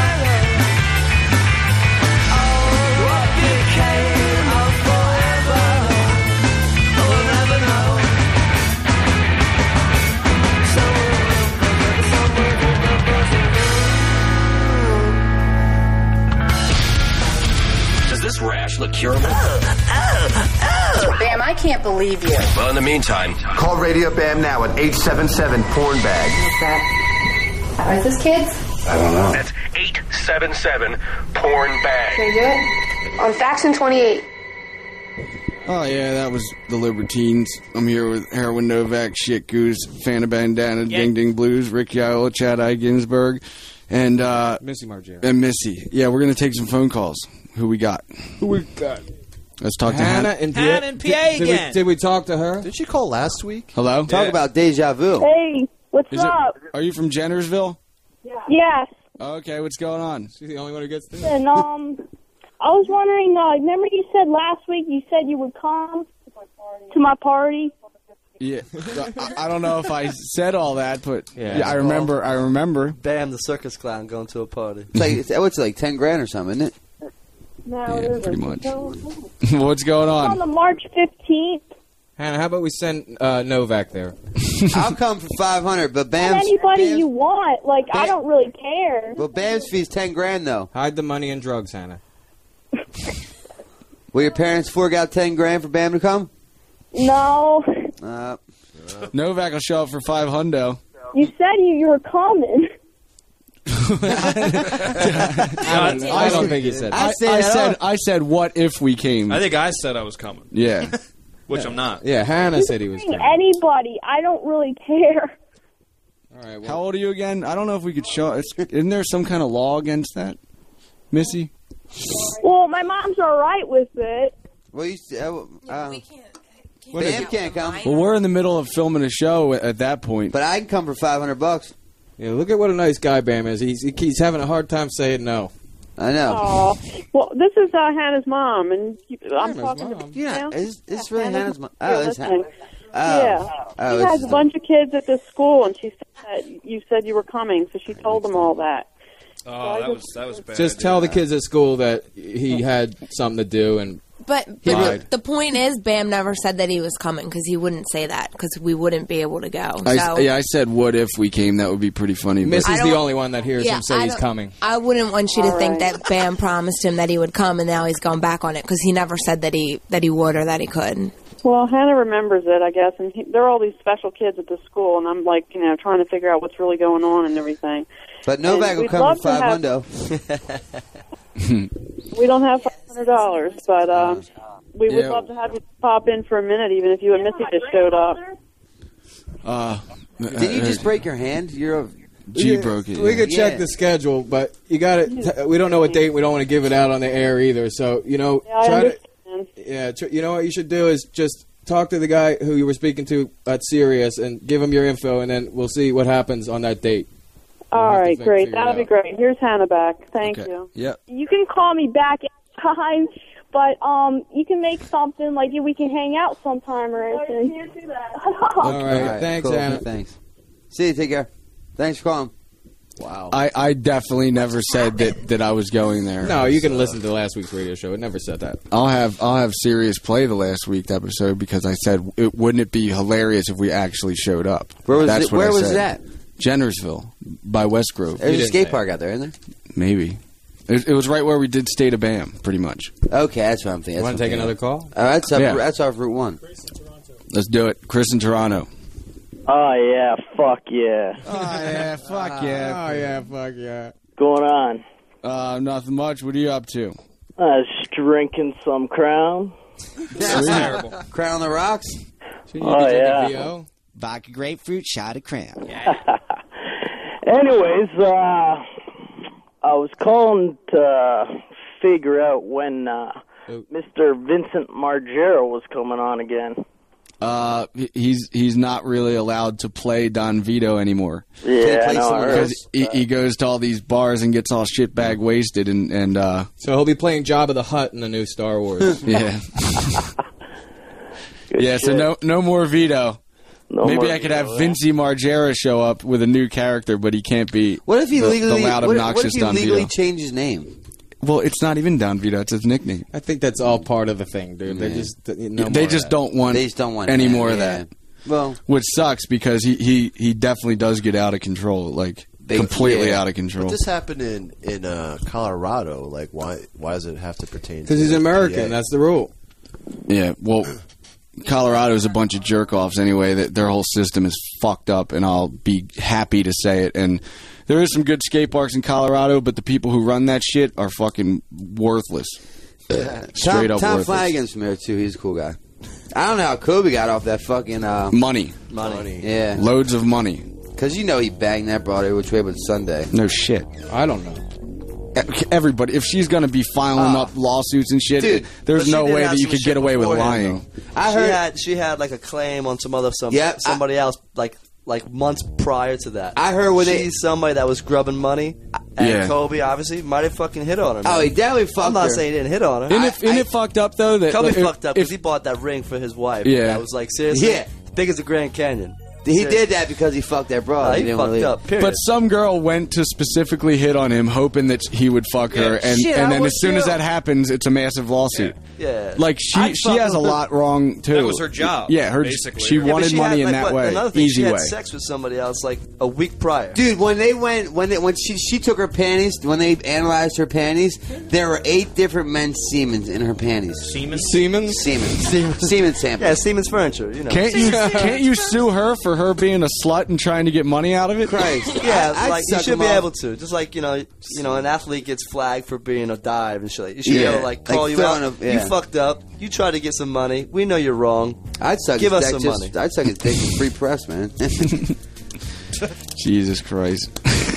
Oh, what became of forever? We'll never know. Does this rash look curable? Bam, I can't believe you. Well, in the meantime, call Radio Bam now at 877-PORN-BAG. What's that? Are this kids? I don't know. That's 877-PORN-BAG. Can you do it? On Faction 28. Oh, yeah, that was the Libertines. I'm here with Heroin Novak, Shit Goose, Fanta Bandana, Ding Ding Blues, Rick Yola, Chad I. Ginsberg, and Missy Margera. And Missy. Yeah, we're going to take some phone calls. Who we got? Let's talk to Hannah. Hannah and PA again. Did we talk to her? Did she call last week? Hello? Talk about deja vu. Hey, what's Is up? Are you from Jennersville? Yes. Okay, what's going on? She's the only one who gets this. And I was wondering. Remember you said last week you said you would come to my party. Yeah, I don't know if I said all that, but yeah, I remember. I remember. Bam, the circus clown going to a party. It's like $10 grand or something, isn't it? No, Yeah, pretty much. What's going on the March 15th. Hannah, how about we send Novak there? I'll come for $500, but Bam's Anybody you want. Like, I don't really care. Well, Bam's fee's $10 grand though. Hide the money in drugs, Hannah. Will your parents fork out $10 grand for Bam to come? No. Novak will show up for $500. You said you were coming. I don't think he said that. I said, what if we came? I think I said I was coming. Yeah. Which I'm not. Yeah, Hannah said he was coming. Anybody. I don't really care. All right. How old are you again? I don't know if we could show. Isn't there some kind of law against that, Missy? Well, my mom's all right with it. Well, Bam can't come. Well, we're in the middle of filming a show at that point. But I can come for $500. Yeah, look at what a nice guy Bam is. He's having a hard time saying no. I know. Oh, well, this is Hannah's mom, and I'm talking to Yeah, it's really Hannah's mom. Oh, it's Hannah. She has a bunch of kids at this school, and she said that you said you were coming, so she told them all that. Oh, that was bad. Just tell the kids at school that he had something to do and. But the point is, Bam never said that he was coming because he wouldn't say that because we wouldn't be able to go. I said, what if we came? That would be pretty funny. Missy's the only one that hears him say he's coming. I wouldn't want you to think that Bam promised him that he would come and now he's going back on it because he never said that he would or that he could. Well, Hannah remembers it, I guess, and there are all these special kids at the school, and I'm like, trying to figure out what's really going on and everything. But Novak will come for $500. We don't have $500, but we would love to have you pop in for a minute, even if you and Missy just showed up. Did you just break your hand? Broke it. We could check the schedule, but you got it. We don't know what date. We don't want to give it out on the air either. So try to. Yeah, you know what you should do is just talk to the guy who you were speaking to at Sirius and give him your info, and then we'll see what happens on that date. All right, great. That'll be great. Here's Hannah back. Thank you. Yep. You can call me back anytime, but you can make something like we can hang out sometime or anything. I can't do that. All right. Thanks, cool. Hannah. Thanks. See you. Take care. Thanks for calling. Wow. I definitely never said that I was going there. No, you can listen to last week's radio show. It never said that. I'll have Sirius play the last week's episode because I said wouldn't it be hilarious if we actually showed up? Where was that? Jennersville by West Grove. There's a skate park out there, isn't there? Maybe. It was right where we did State of Bam, pretty much. Okay, that's what I'm thinking. Want to take another call? That's off Route 1. Let's do it. Chris in Toronto. Oh, yeah. Fuck yeah. Oh, yeah. Fuck yeah. Oh, yeah. Fuck yeah. Going on? Nothing much. What are you up to? Just drinking some Crown. That's terrible. Crown on the rocks? Oh, yeah. Vodka grapefruit, shot of Crown. Anyways, I was calling to figure out when Mr. Vincent Margera was coming on again. He's not really allowed to play Don Vito anymore. Yeah, I know. Because he goes to all these bars and gets all shitbag wasted and so he'll be playing Jabba the Hutt in the new Star Wars. Yeah. Yeah, so no more Vito. Maybe I could have Vincey Margera show up with a new character, but he can't be the loud, obnoxious Don Vito. Legally change his name? Well, it's not even Don Vito; it's his nickname. I think that's all part of the thing, dude. They just don't want any more of that. Well, which sucks because he definitely does get out of control, like completely out of control. But this happened in Colorado. Like, why does it have to pertain? Because he's American. PA? That's the rule. Yeah. Well, Colorado's a bunch of jerk-offs anyway. Their whole system is fucked up, and I'll be happy to say it. And there is some good skate parks in Colorado, but the people who run that shit are fucking worthless. Straight up Tom worthless. Flanagan's from there, too. He's a cool guy. I don't know how Kobe got off that fucking... Money. Yeah. Loads of money. Because he banged that broad every which way but Sunday. No shit. I don't know. Everybody, if she's going to be filing up lawsuits and shit, Dude, there's no way that you could get away with lying. I heard she had like a claim on somebody else like months prior to that. I heard she's somebody that was grubbing money, And Yeah. Kobe, obviously, might have fucking hit on her. Oh, man. he definitely fucked I'm not her. saying he didn't hit on her. Isn't it fucked up though that Kobe if- fucked up because if- he bought that ring for his wife. Yeah. That was like, seriously? Yeah. Big as the Grand Canyon. He did that because he fucked that broad. He didn't fucked wanna leave. up, period. But some girl went to specifically hit on him, hoping that he would fuck her, and Shit, I then would as soon as too. that happens, it's a massive lawsuit. Yeah. Like I'd she fuck has a with her. lot wrong too. That was her job, Yeah, basically. she Yeah, but wanted she money had, in like, that way, Another thing, easy she had way. sex with somebody else like a week prior. Dude, when she took her panties, when they analyzed her panties, there were 8 different men's semens in her panties. Semen? Siemens? Semen samples. Yeah, Siemens Furniture, you know. Can't you sue her for her being a slut and trying to get money out of it? Christ. Yeah, I'd like you suck should him be off. able to. Just like an athlete gets flagged for being a dive and shit. Like, you should Yeah. be able to like call Like you throwing out. yeah. You fucked up. You tried to get some money. We know you're wrong. I'd suck Give his us dick some just- money. I'd suck his dick in free press, man. Jesus Christ.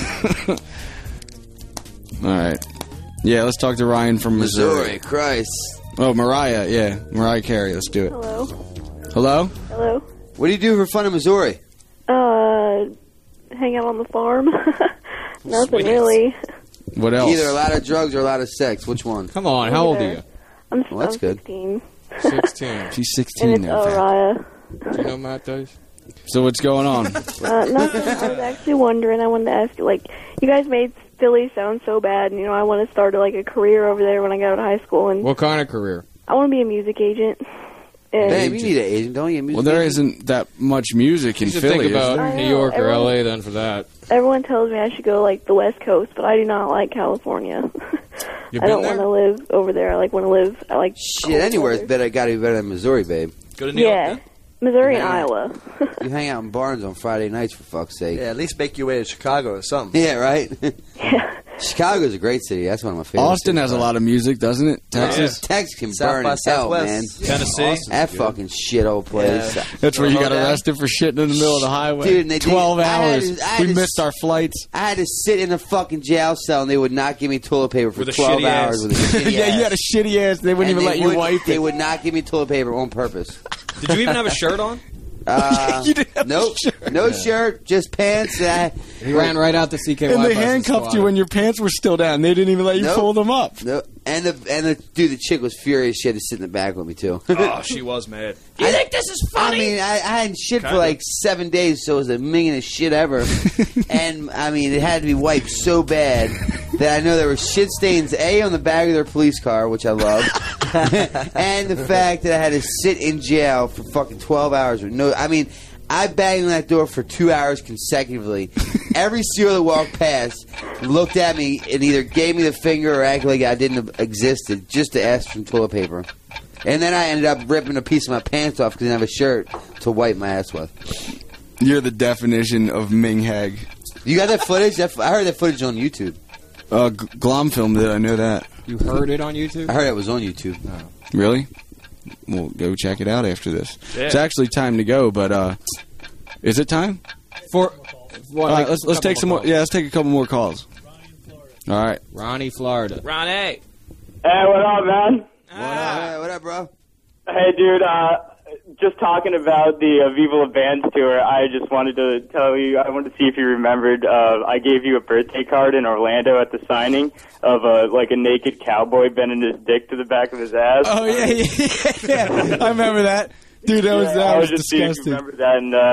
All right. Yeah, let's talk to Ryan from Missouri. Christ. Oh, Mariah. Yeah, Mariah Carey. Let's do it. Hello. Hello? Hello. What do you do for fun in Missouri? Hang out on the farm. Nothing really. What else? Either a lot of drugs or a lot of sex. Which one? Come on, how old are you? I'm, Well, that's I'm good. 16. 16. She's And 16 it's now. Raya. Do you know Matt Dice? So what's going on? Nothing. I was actually wondering. I wanted to ask you, like, you guys made Philly sound so bad, and I want to start like a career over there when I get out of high school, and What kind of career? I want to be a music agent. And Babe, you need an agent, don't you? Well, there isn't that much music in You should Philly. think is about there? New York or everyone- LA then for that. Everyone tells me I should go like the West Coast, but I do not like California. You've I been don't there? want to live over there. I want to live. I like Shit, anywhere's better. Got to be better than Missouri, babe. Go to Yeah, Missouri and Yeah. Iowa. You hang out in barns on Friday nights, for fuck's sake. Yeah, at least make your way to Chicago or something. Yeah, right? Chicago's a great city. That's one of my favorites. Austin has a lot of music, doesn't it? Texas? Texas can South burn by in hell, Southwest. man. Tennessee. That fucking shithole place. Yeah. That's where you got Hoedown. arrested for shitting in the middle of the highway. Dude, and they 12 I had hours. to- I had We to missed our flights. I had to sit in a fucking jail cell, and they would not give me toilet paper for With a 12 shitty hours ass. with a shitty Yeah, ass. you had a shitty ass. They wouldn't And even let you wipe They it. would not give me toilet paper on purpose. Did you even have a shirt on? You didn't have Nope, no shirt, just pants. He ran right out to CKY. And they bus and handcuffed you squatted. when your pants were still down. They didn't even let you Nope. pull them up. No, and the dude, the chick was furious. She had to sit in the back with me too. Oh, she was mad. You think this is funny? I mean, I hadn't shit for Kinda. like 7 days, so it was the millionest shit ever. And I mean, it had to be wiped so bad that I know there were shit stains on the back of their police car, which I love, and the fact that I had to sit in jail for fucking 12 hours with no. I mean, I banged on that door for 2 hours consecutively. Every seal that walked past looked at me and either gave me the finger or acted like I didn't exist just to ask for some toilet paper. And then I ended up ripping a piece of my pants off because I didn't have a shirt to wipe my ass with. You're the definition of Ming Hag. You got that footage? I heard that footage on YouTube. Glom filmed it. I know that. You heard it on YouTube? I heard it was on YouTube. Really? Well, go check it out after this. Yeah. It's actually time to go, but is it time? For All right, let's take some more. Yeah, let's take a couple more calls. All right, Ronnie, Florida. Ronnie. Hey, what up, man? What up, bro? Hey, dude, just talking about the Viva La Bands tour, I just wanted to tell you, I wanted to see if you remembered, I gave you a birthday card in Orlando at the signing of like a naked cowboy bending his dick to the back of his ass. Oh, yeah. I remember that. Dude, that was just seeing if you disgusting. remember that, and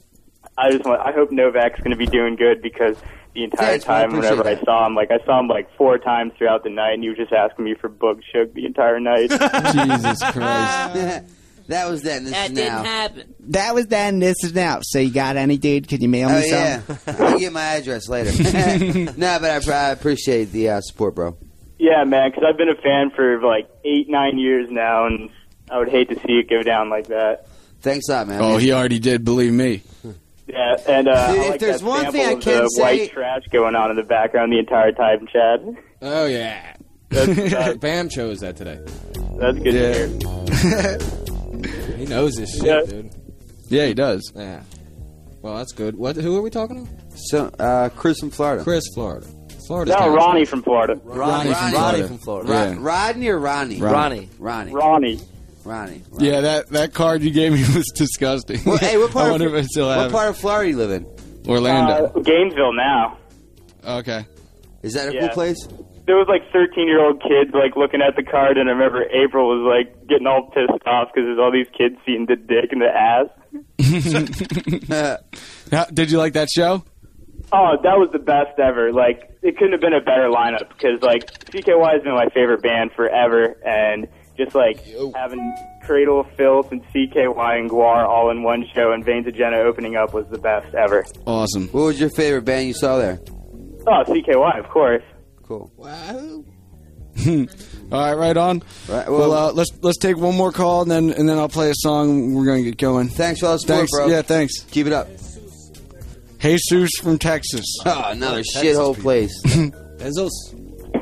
I hope Novak's going to be doing good because the entire Thanks, man, I time whenever I appreciate saw him, I saw him 4 times throughout the night, and he was just asking me for Boog Shook the entire night. Jesus Christ. That was then. This That is didn't now. happen. That was then. This is now. So you got any, dude? Can you mail me Oh, some? yeah. I'll get my address later. No, but I appreciate the support, bro. Yeah, man, because I've been a fan for 8-9 years now, and I would hate to see it go down like that. Thanks a lot, man. Oh, he already did. Believe me. Yeah, and Dude, I if like there's that one sample thing I of can the say- white trash going on in the background the entire time, Chad. Oh, yeah. Bam chose that today. That's good to hear. He knows this shit, Yeah. dude. Yeah, he does. Yeah. Well, that's good. Who are we talking to? So, Chris from Florida. Chris, Florida. Florida. No, Ronnie from Florida. Ronnie from Florida. Yeah. Rodney or Ronnie? Ronnie. Ronnie. Yeah, that card you gave me was disgusting. Well, hey, what part I wonder of, if I still have what part of Florida do you live in? it. Orlando. Gainesville now. Okay. Is that a Yeah. cool place? There was like 13-year-old kids like looking at the card, and I remember April was like getting all pissed off because there's all these kids seeing the dick and the ass. Did you like that show? Oh, that was the best ever. Like, it couldn't have been a better lineup because, like, CKY has been my favorite band forever, and just, like, having Cradle of Filth and CKY and Guar all in one show and Veins of Jenna opening up was the best ever. Awesome. What was your favorite band you saw there? Oh, CKY, of course. Cool. Wow. All right, right on. Right, well, let's take one more call and then I'll play a song. We're gonna get going. Thanks for all the support, bro. Yeah, thanks. Keep it up. Jesus from Texas. Oh, another shithole place. Jesus.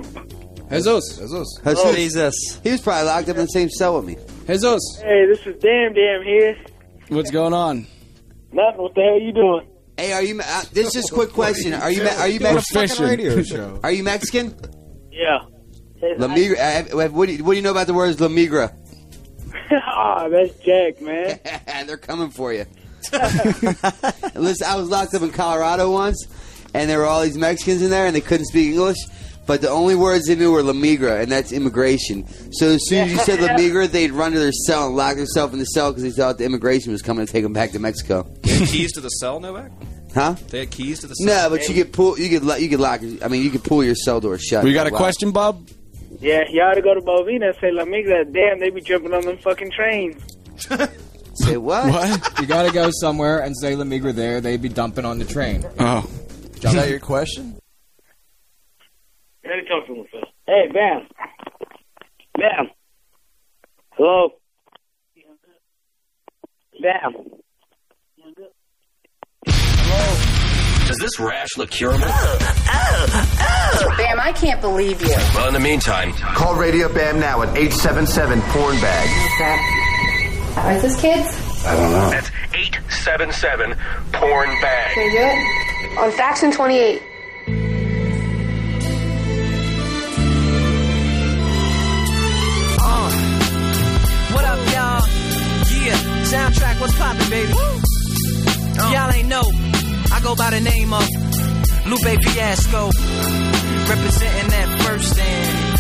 He was probably locked up in the same cell with me. Jesus. Hey, this is Damn here. What's going on? Nothing. What the hell you doing? Hey, are you? This is just a quick question. Are you Mexican? Radio show. Are you Mexican? Yeah. La Migra. What do you know about the words La Migra? Ah, that's Jack, man. They're coming for you. Listen, I was locked up in Colorado once, and there were all these Mexicans in there, and they couldn't speak English. But the only words they knew were La Migra, and that's immigration. So as soon as you said La Migra, they'd run to their cell and lock themselves in the cell because they thought the immigration was coming to take them back to Mexico. They had keys to the cell, Novak? Huh? They had keys to the cell? No, but you could pull. You could lock. I mean, you could pull your cell door shut. We got a question, Bob? Yeah, you ought to go to Bovina and say, La Migra, damn, they be jumping on them fucking trains. Say what? What? You gotta go somewhere and say La Migra there. They'd be dumping on the train. Oh. Is that your question? Let me talk to him first. Hey, Bam. Bam. Hello? Bam. Does this rash look curable? Bam, I can't believe you. Well, in the meantime, Call Radio Bam now at 877-PORN-BAG. Are this kids? I don't know. That's 877-PORN-BAG. Can you do it? On Faction 28. What up, y'all? Yeah, soundtrack, what's poppin', baby? Y'all ain't know, I go by the name of Lupe Fiasco, representing that first and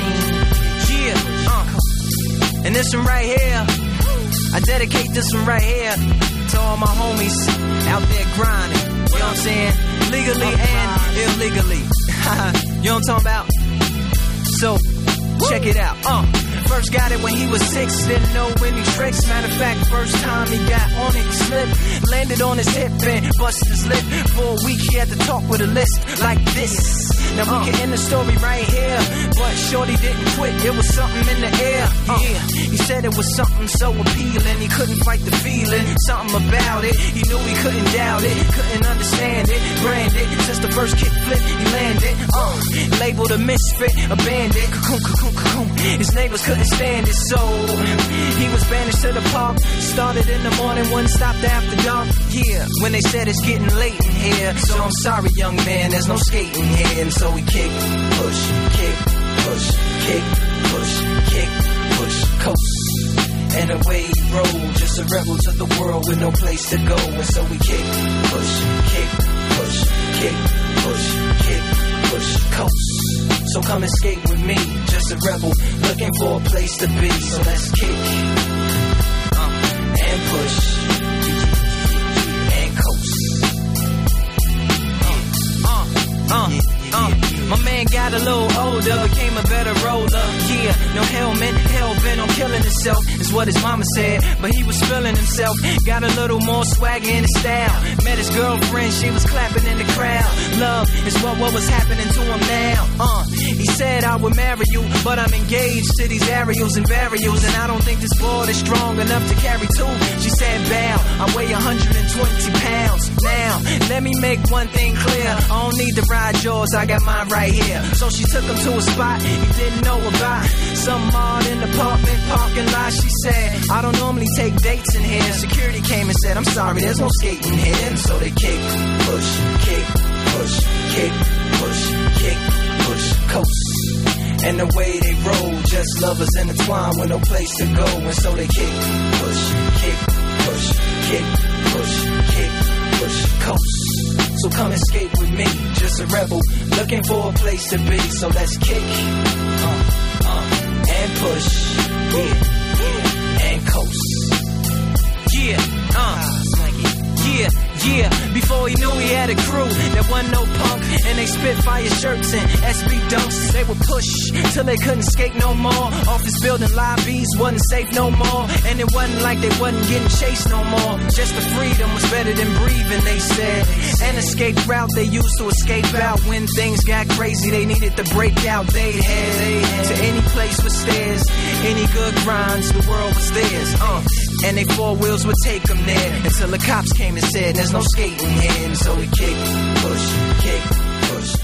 15. Yeah, and this one right here, I dedicate this one right here to all my homies out there grinding. You know what I'm saying? Legally and illegally. You know what I'm talking about? So, check it out. First got it when he was 6, didn't know any tricks. Matter of fact, first time he got on it, he slipped, landed on his hip and busted his lip. For a week he had to talk with a list like this. Now we can end the story right here, but shorty didn't quit, it was something in the air. Yeah, he said it was something so appealing, he couldn't fight the feeling, something about it, he knew he couldn't doubt it, couldn't understand it, branded, since the first kick flip he landed, labeled a misfit, a bandit, his neighbors couldn't stand it, so he was banished to the park, started in the morning, one stopped after dark, yeah, when they said it's getting late in here, so I'm sorry young man, there's no skating here, and so we kick, push, kick, push, kick, push, kick, push, coast. And away he rolled, just a rebel to the world with no place to go. And so we kick, push, kick, push, kick, push, kick, push, coast. So come and skate with me, just a rebel looking for a place to be. So let's kick and push and coast. My man got a little older, became a better roller. Yeah, no helmet, hell-bent on killing himself, is what his mama said. But he was feeling himself, got a little more swagger in his style. Met his girlfriend, she was clapping in the crowd. Love is what was happening to him now. He said I would marry you, but I'm engaged to these aerials and varials, and I don't think this board is strong enough to carry two. She said, bow, I weigh 120 pounds. Now, let me make one thing clear, I don't need to ride yours, I got mine right here. So she took him to a spot he didn't know about, some odd in the apartment parking lot. She said, I don't normally take dates in here. Security came and said, I'm sorry, there's no skating here. And so they kick, push, kick, push, kick, push, kick, push, coast. And the way they roll, just lovers intertwined with no place to go. And so they kick, push, kick, push, kick, push, kick, push, coast. So come escape with me, just a rebel, looking for a place to be. So let's kick, and push, and coast. Yeah, before he knew he had a crew that wasn't no punk, and they spit fire shirts and SB dunks. They would push till they couldn't skate no more. Office building lobbies wasn't safe no more, and it wasn't like they wasn't getting chased no more. Just the freedom was better than breathing, they said. An escape route they used to escape out when things got crazy. They needed to break out. They had to any place with stairs, any good grinds, the world was theirs. And they four wheels would take them there until the cops came and said, there's no skating here. And so we kick, push.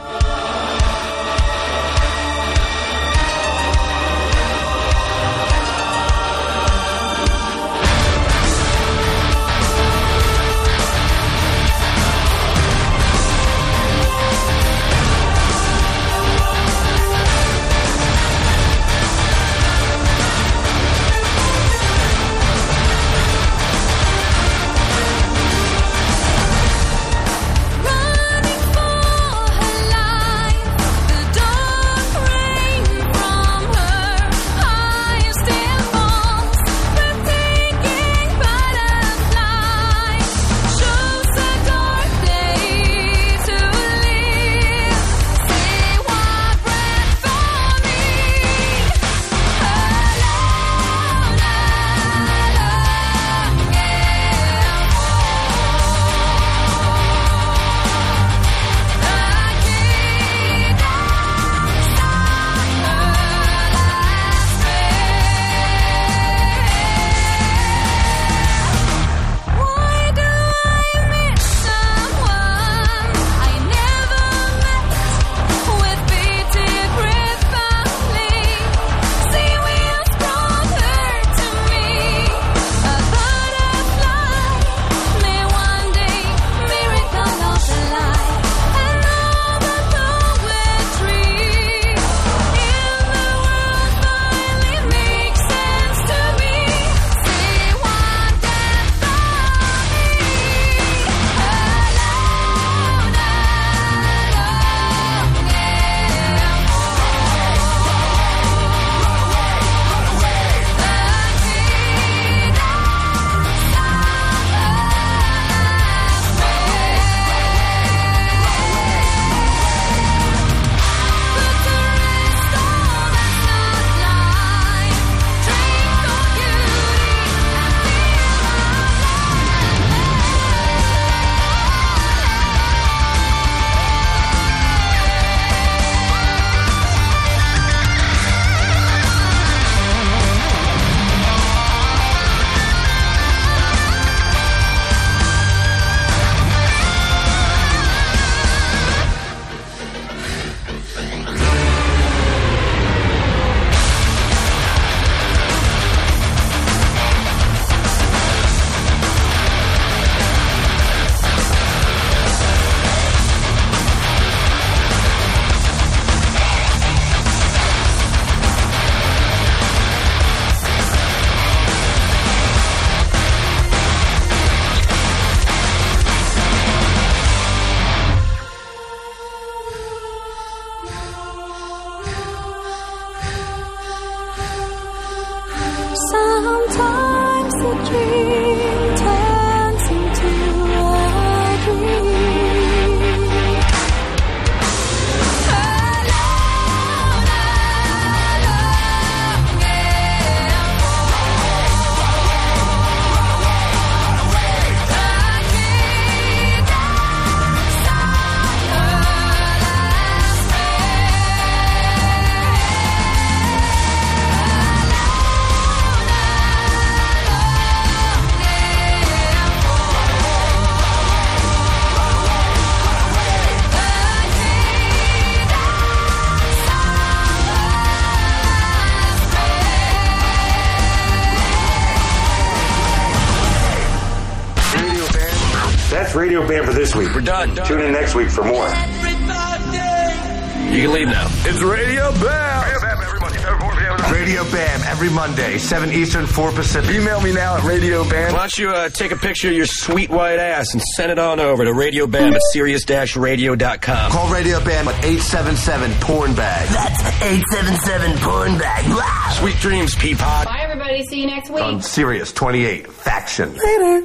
Sometimes the dream turns into a dream. That's Radio Bam for this week. We're done. Tune in next week for more. You can leave now. It's Radio Bam. Radio Bam every Monday, Radio Bam every Monday, 7 Eastern, 4 Pacific. Email me now at Radio Bam. Why don't you take a picture of your sweet white ass and send it on over to Radio Bam at Sirius-Radio.com. Call Radio Bam at 877-PORN-BAG. That's 877-PORN-BAG. Sweet dreams, Peapod. Bye, everybody. See you next week. On Sirius 28, Faction. Later.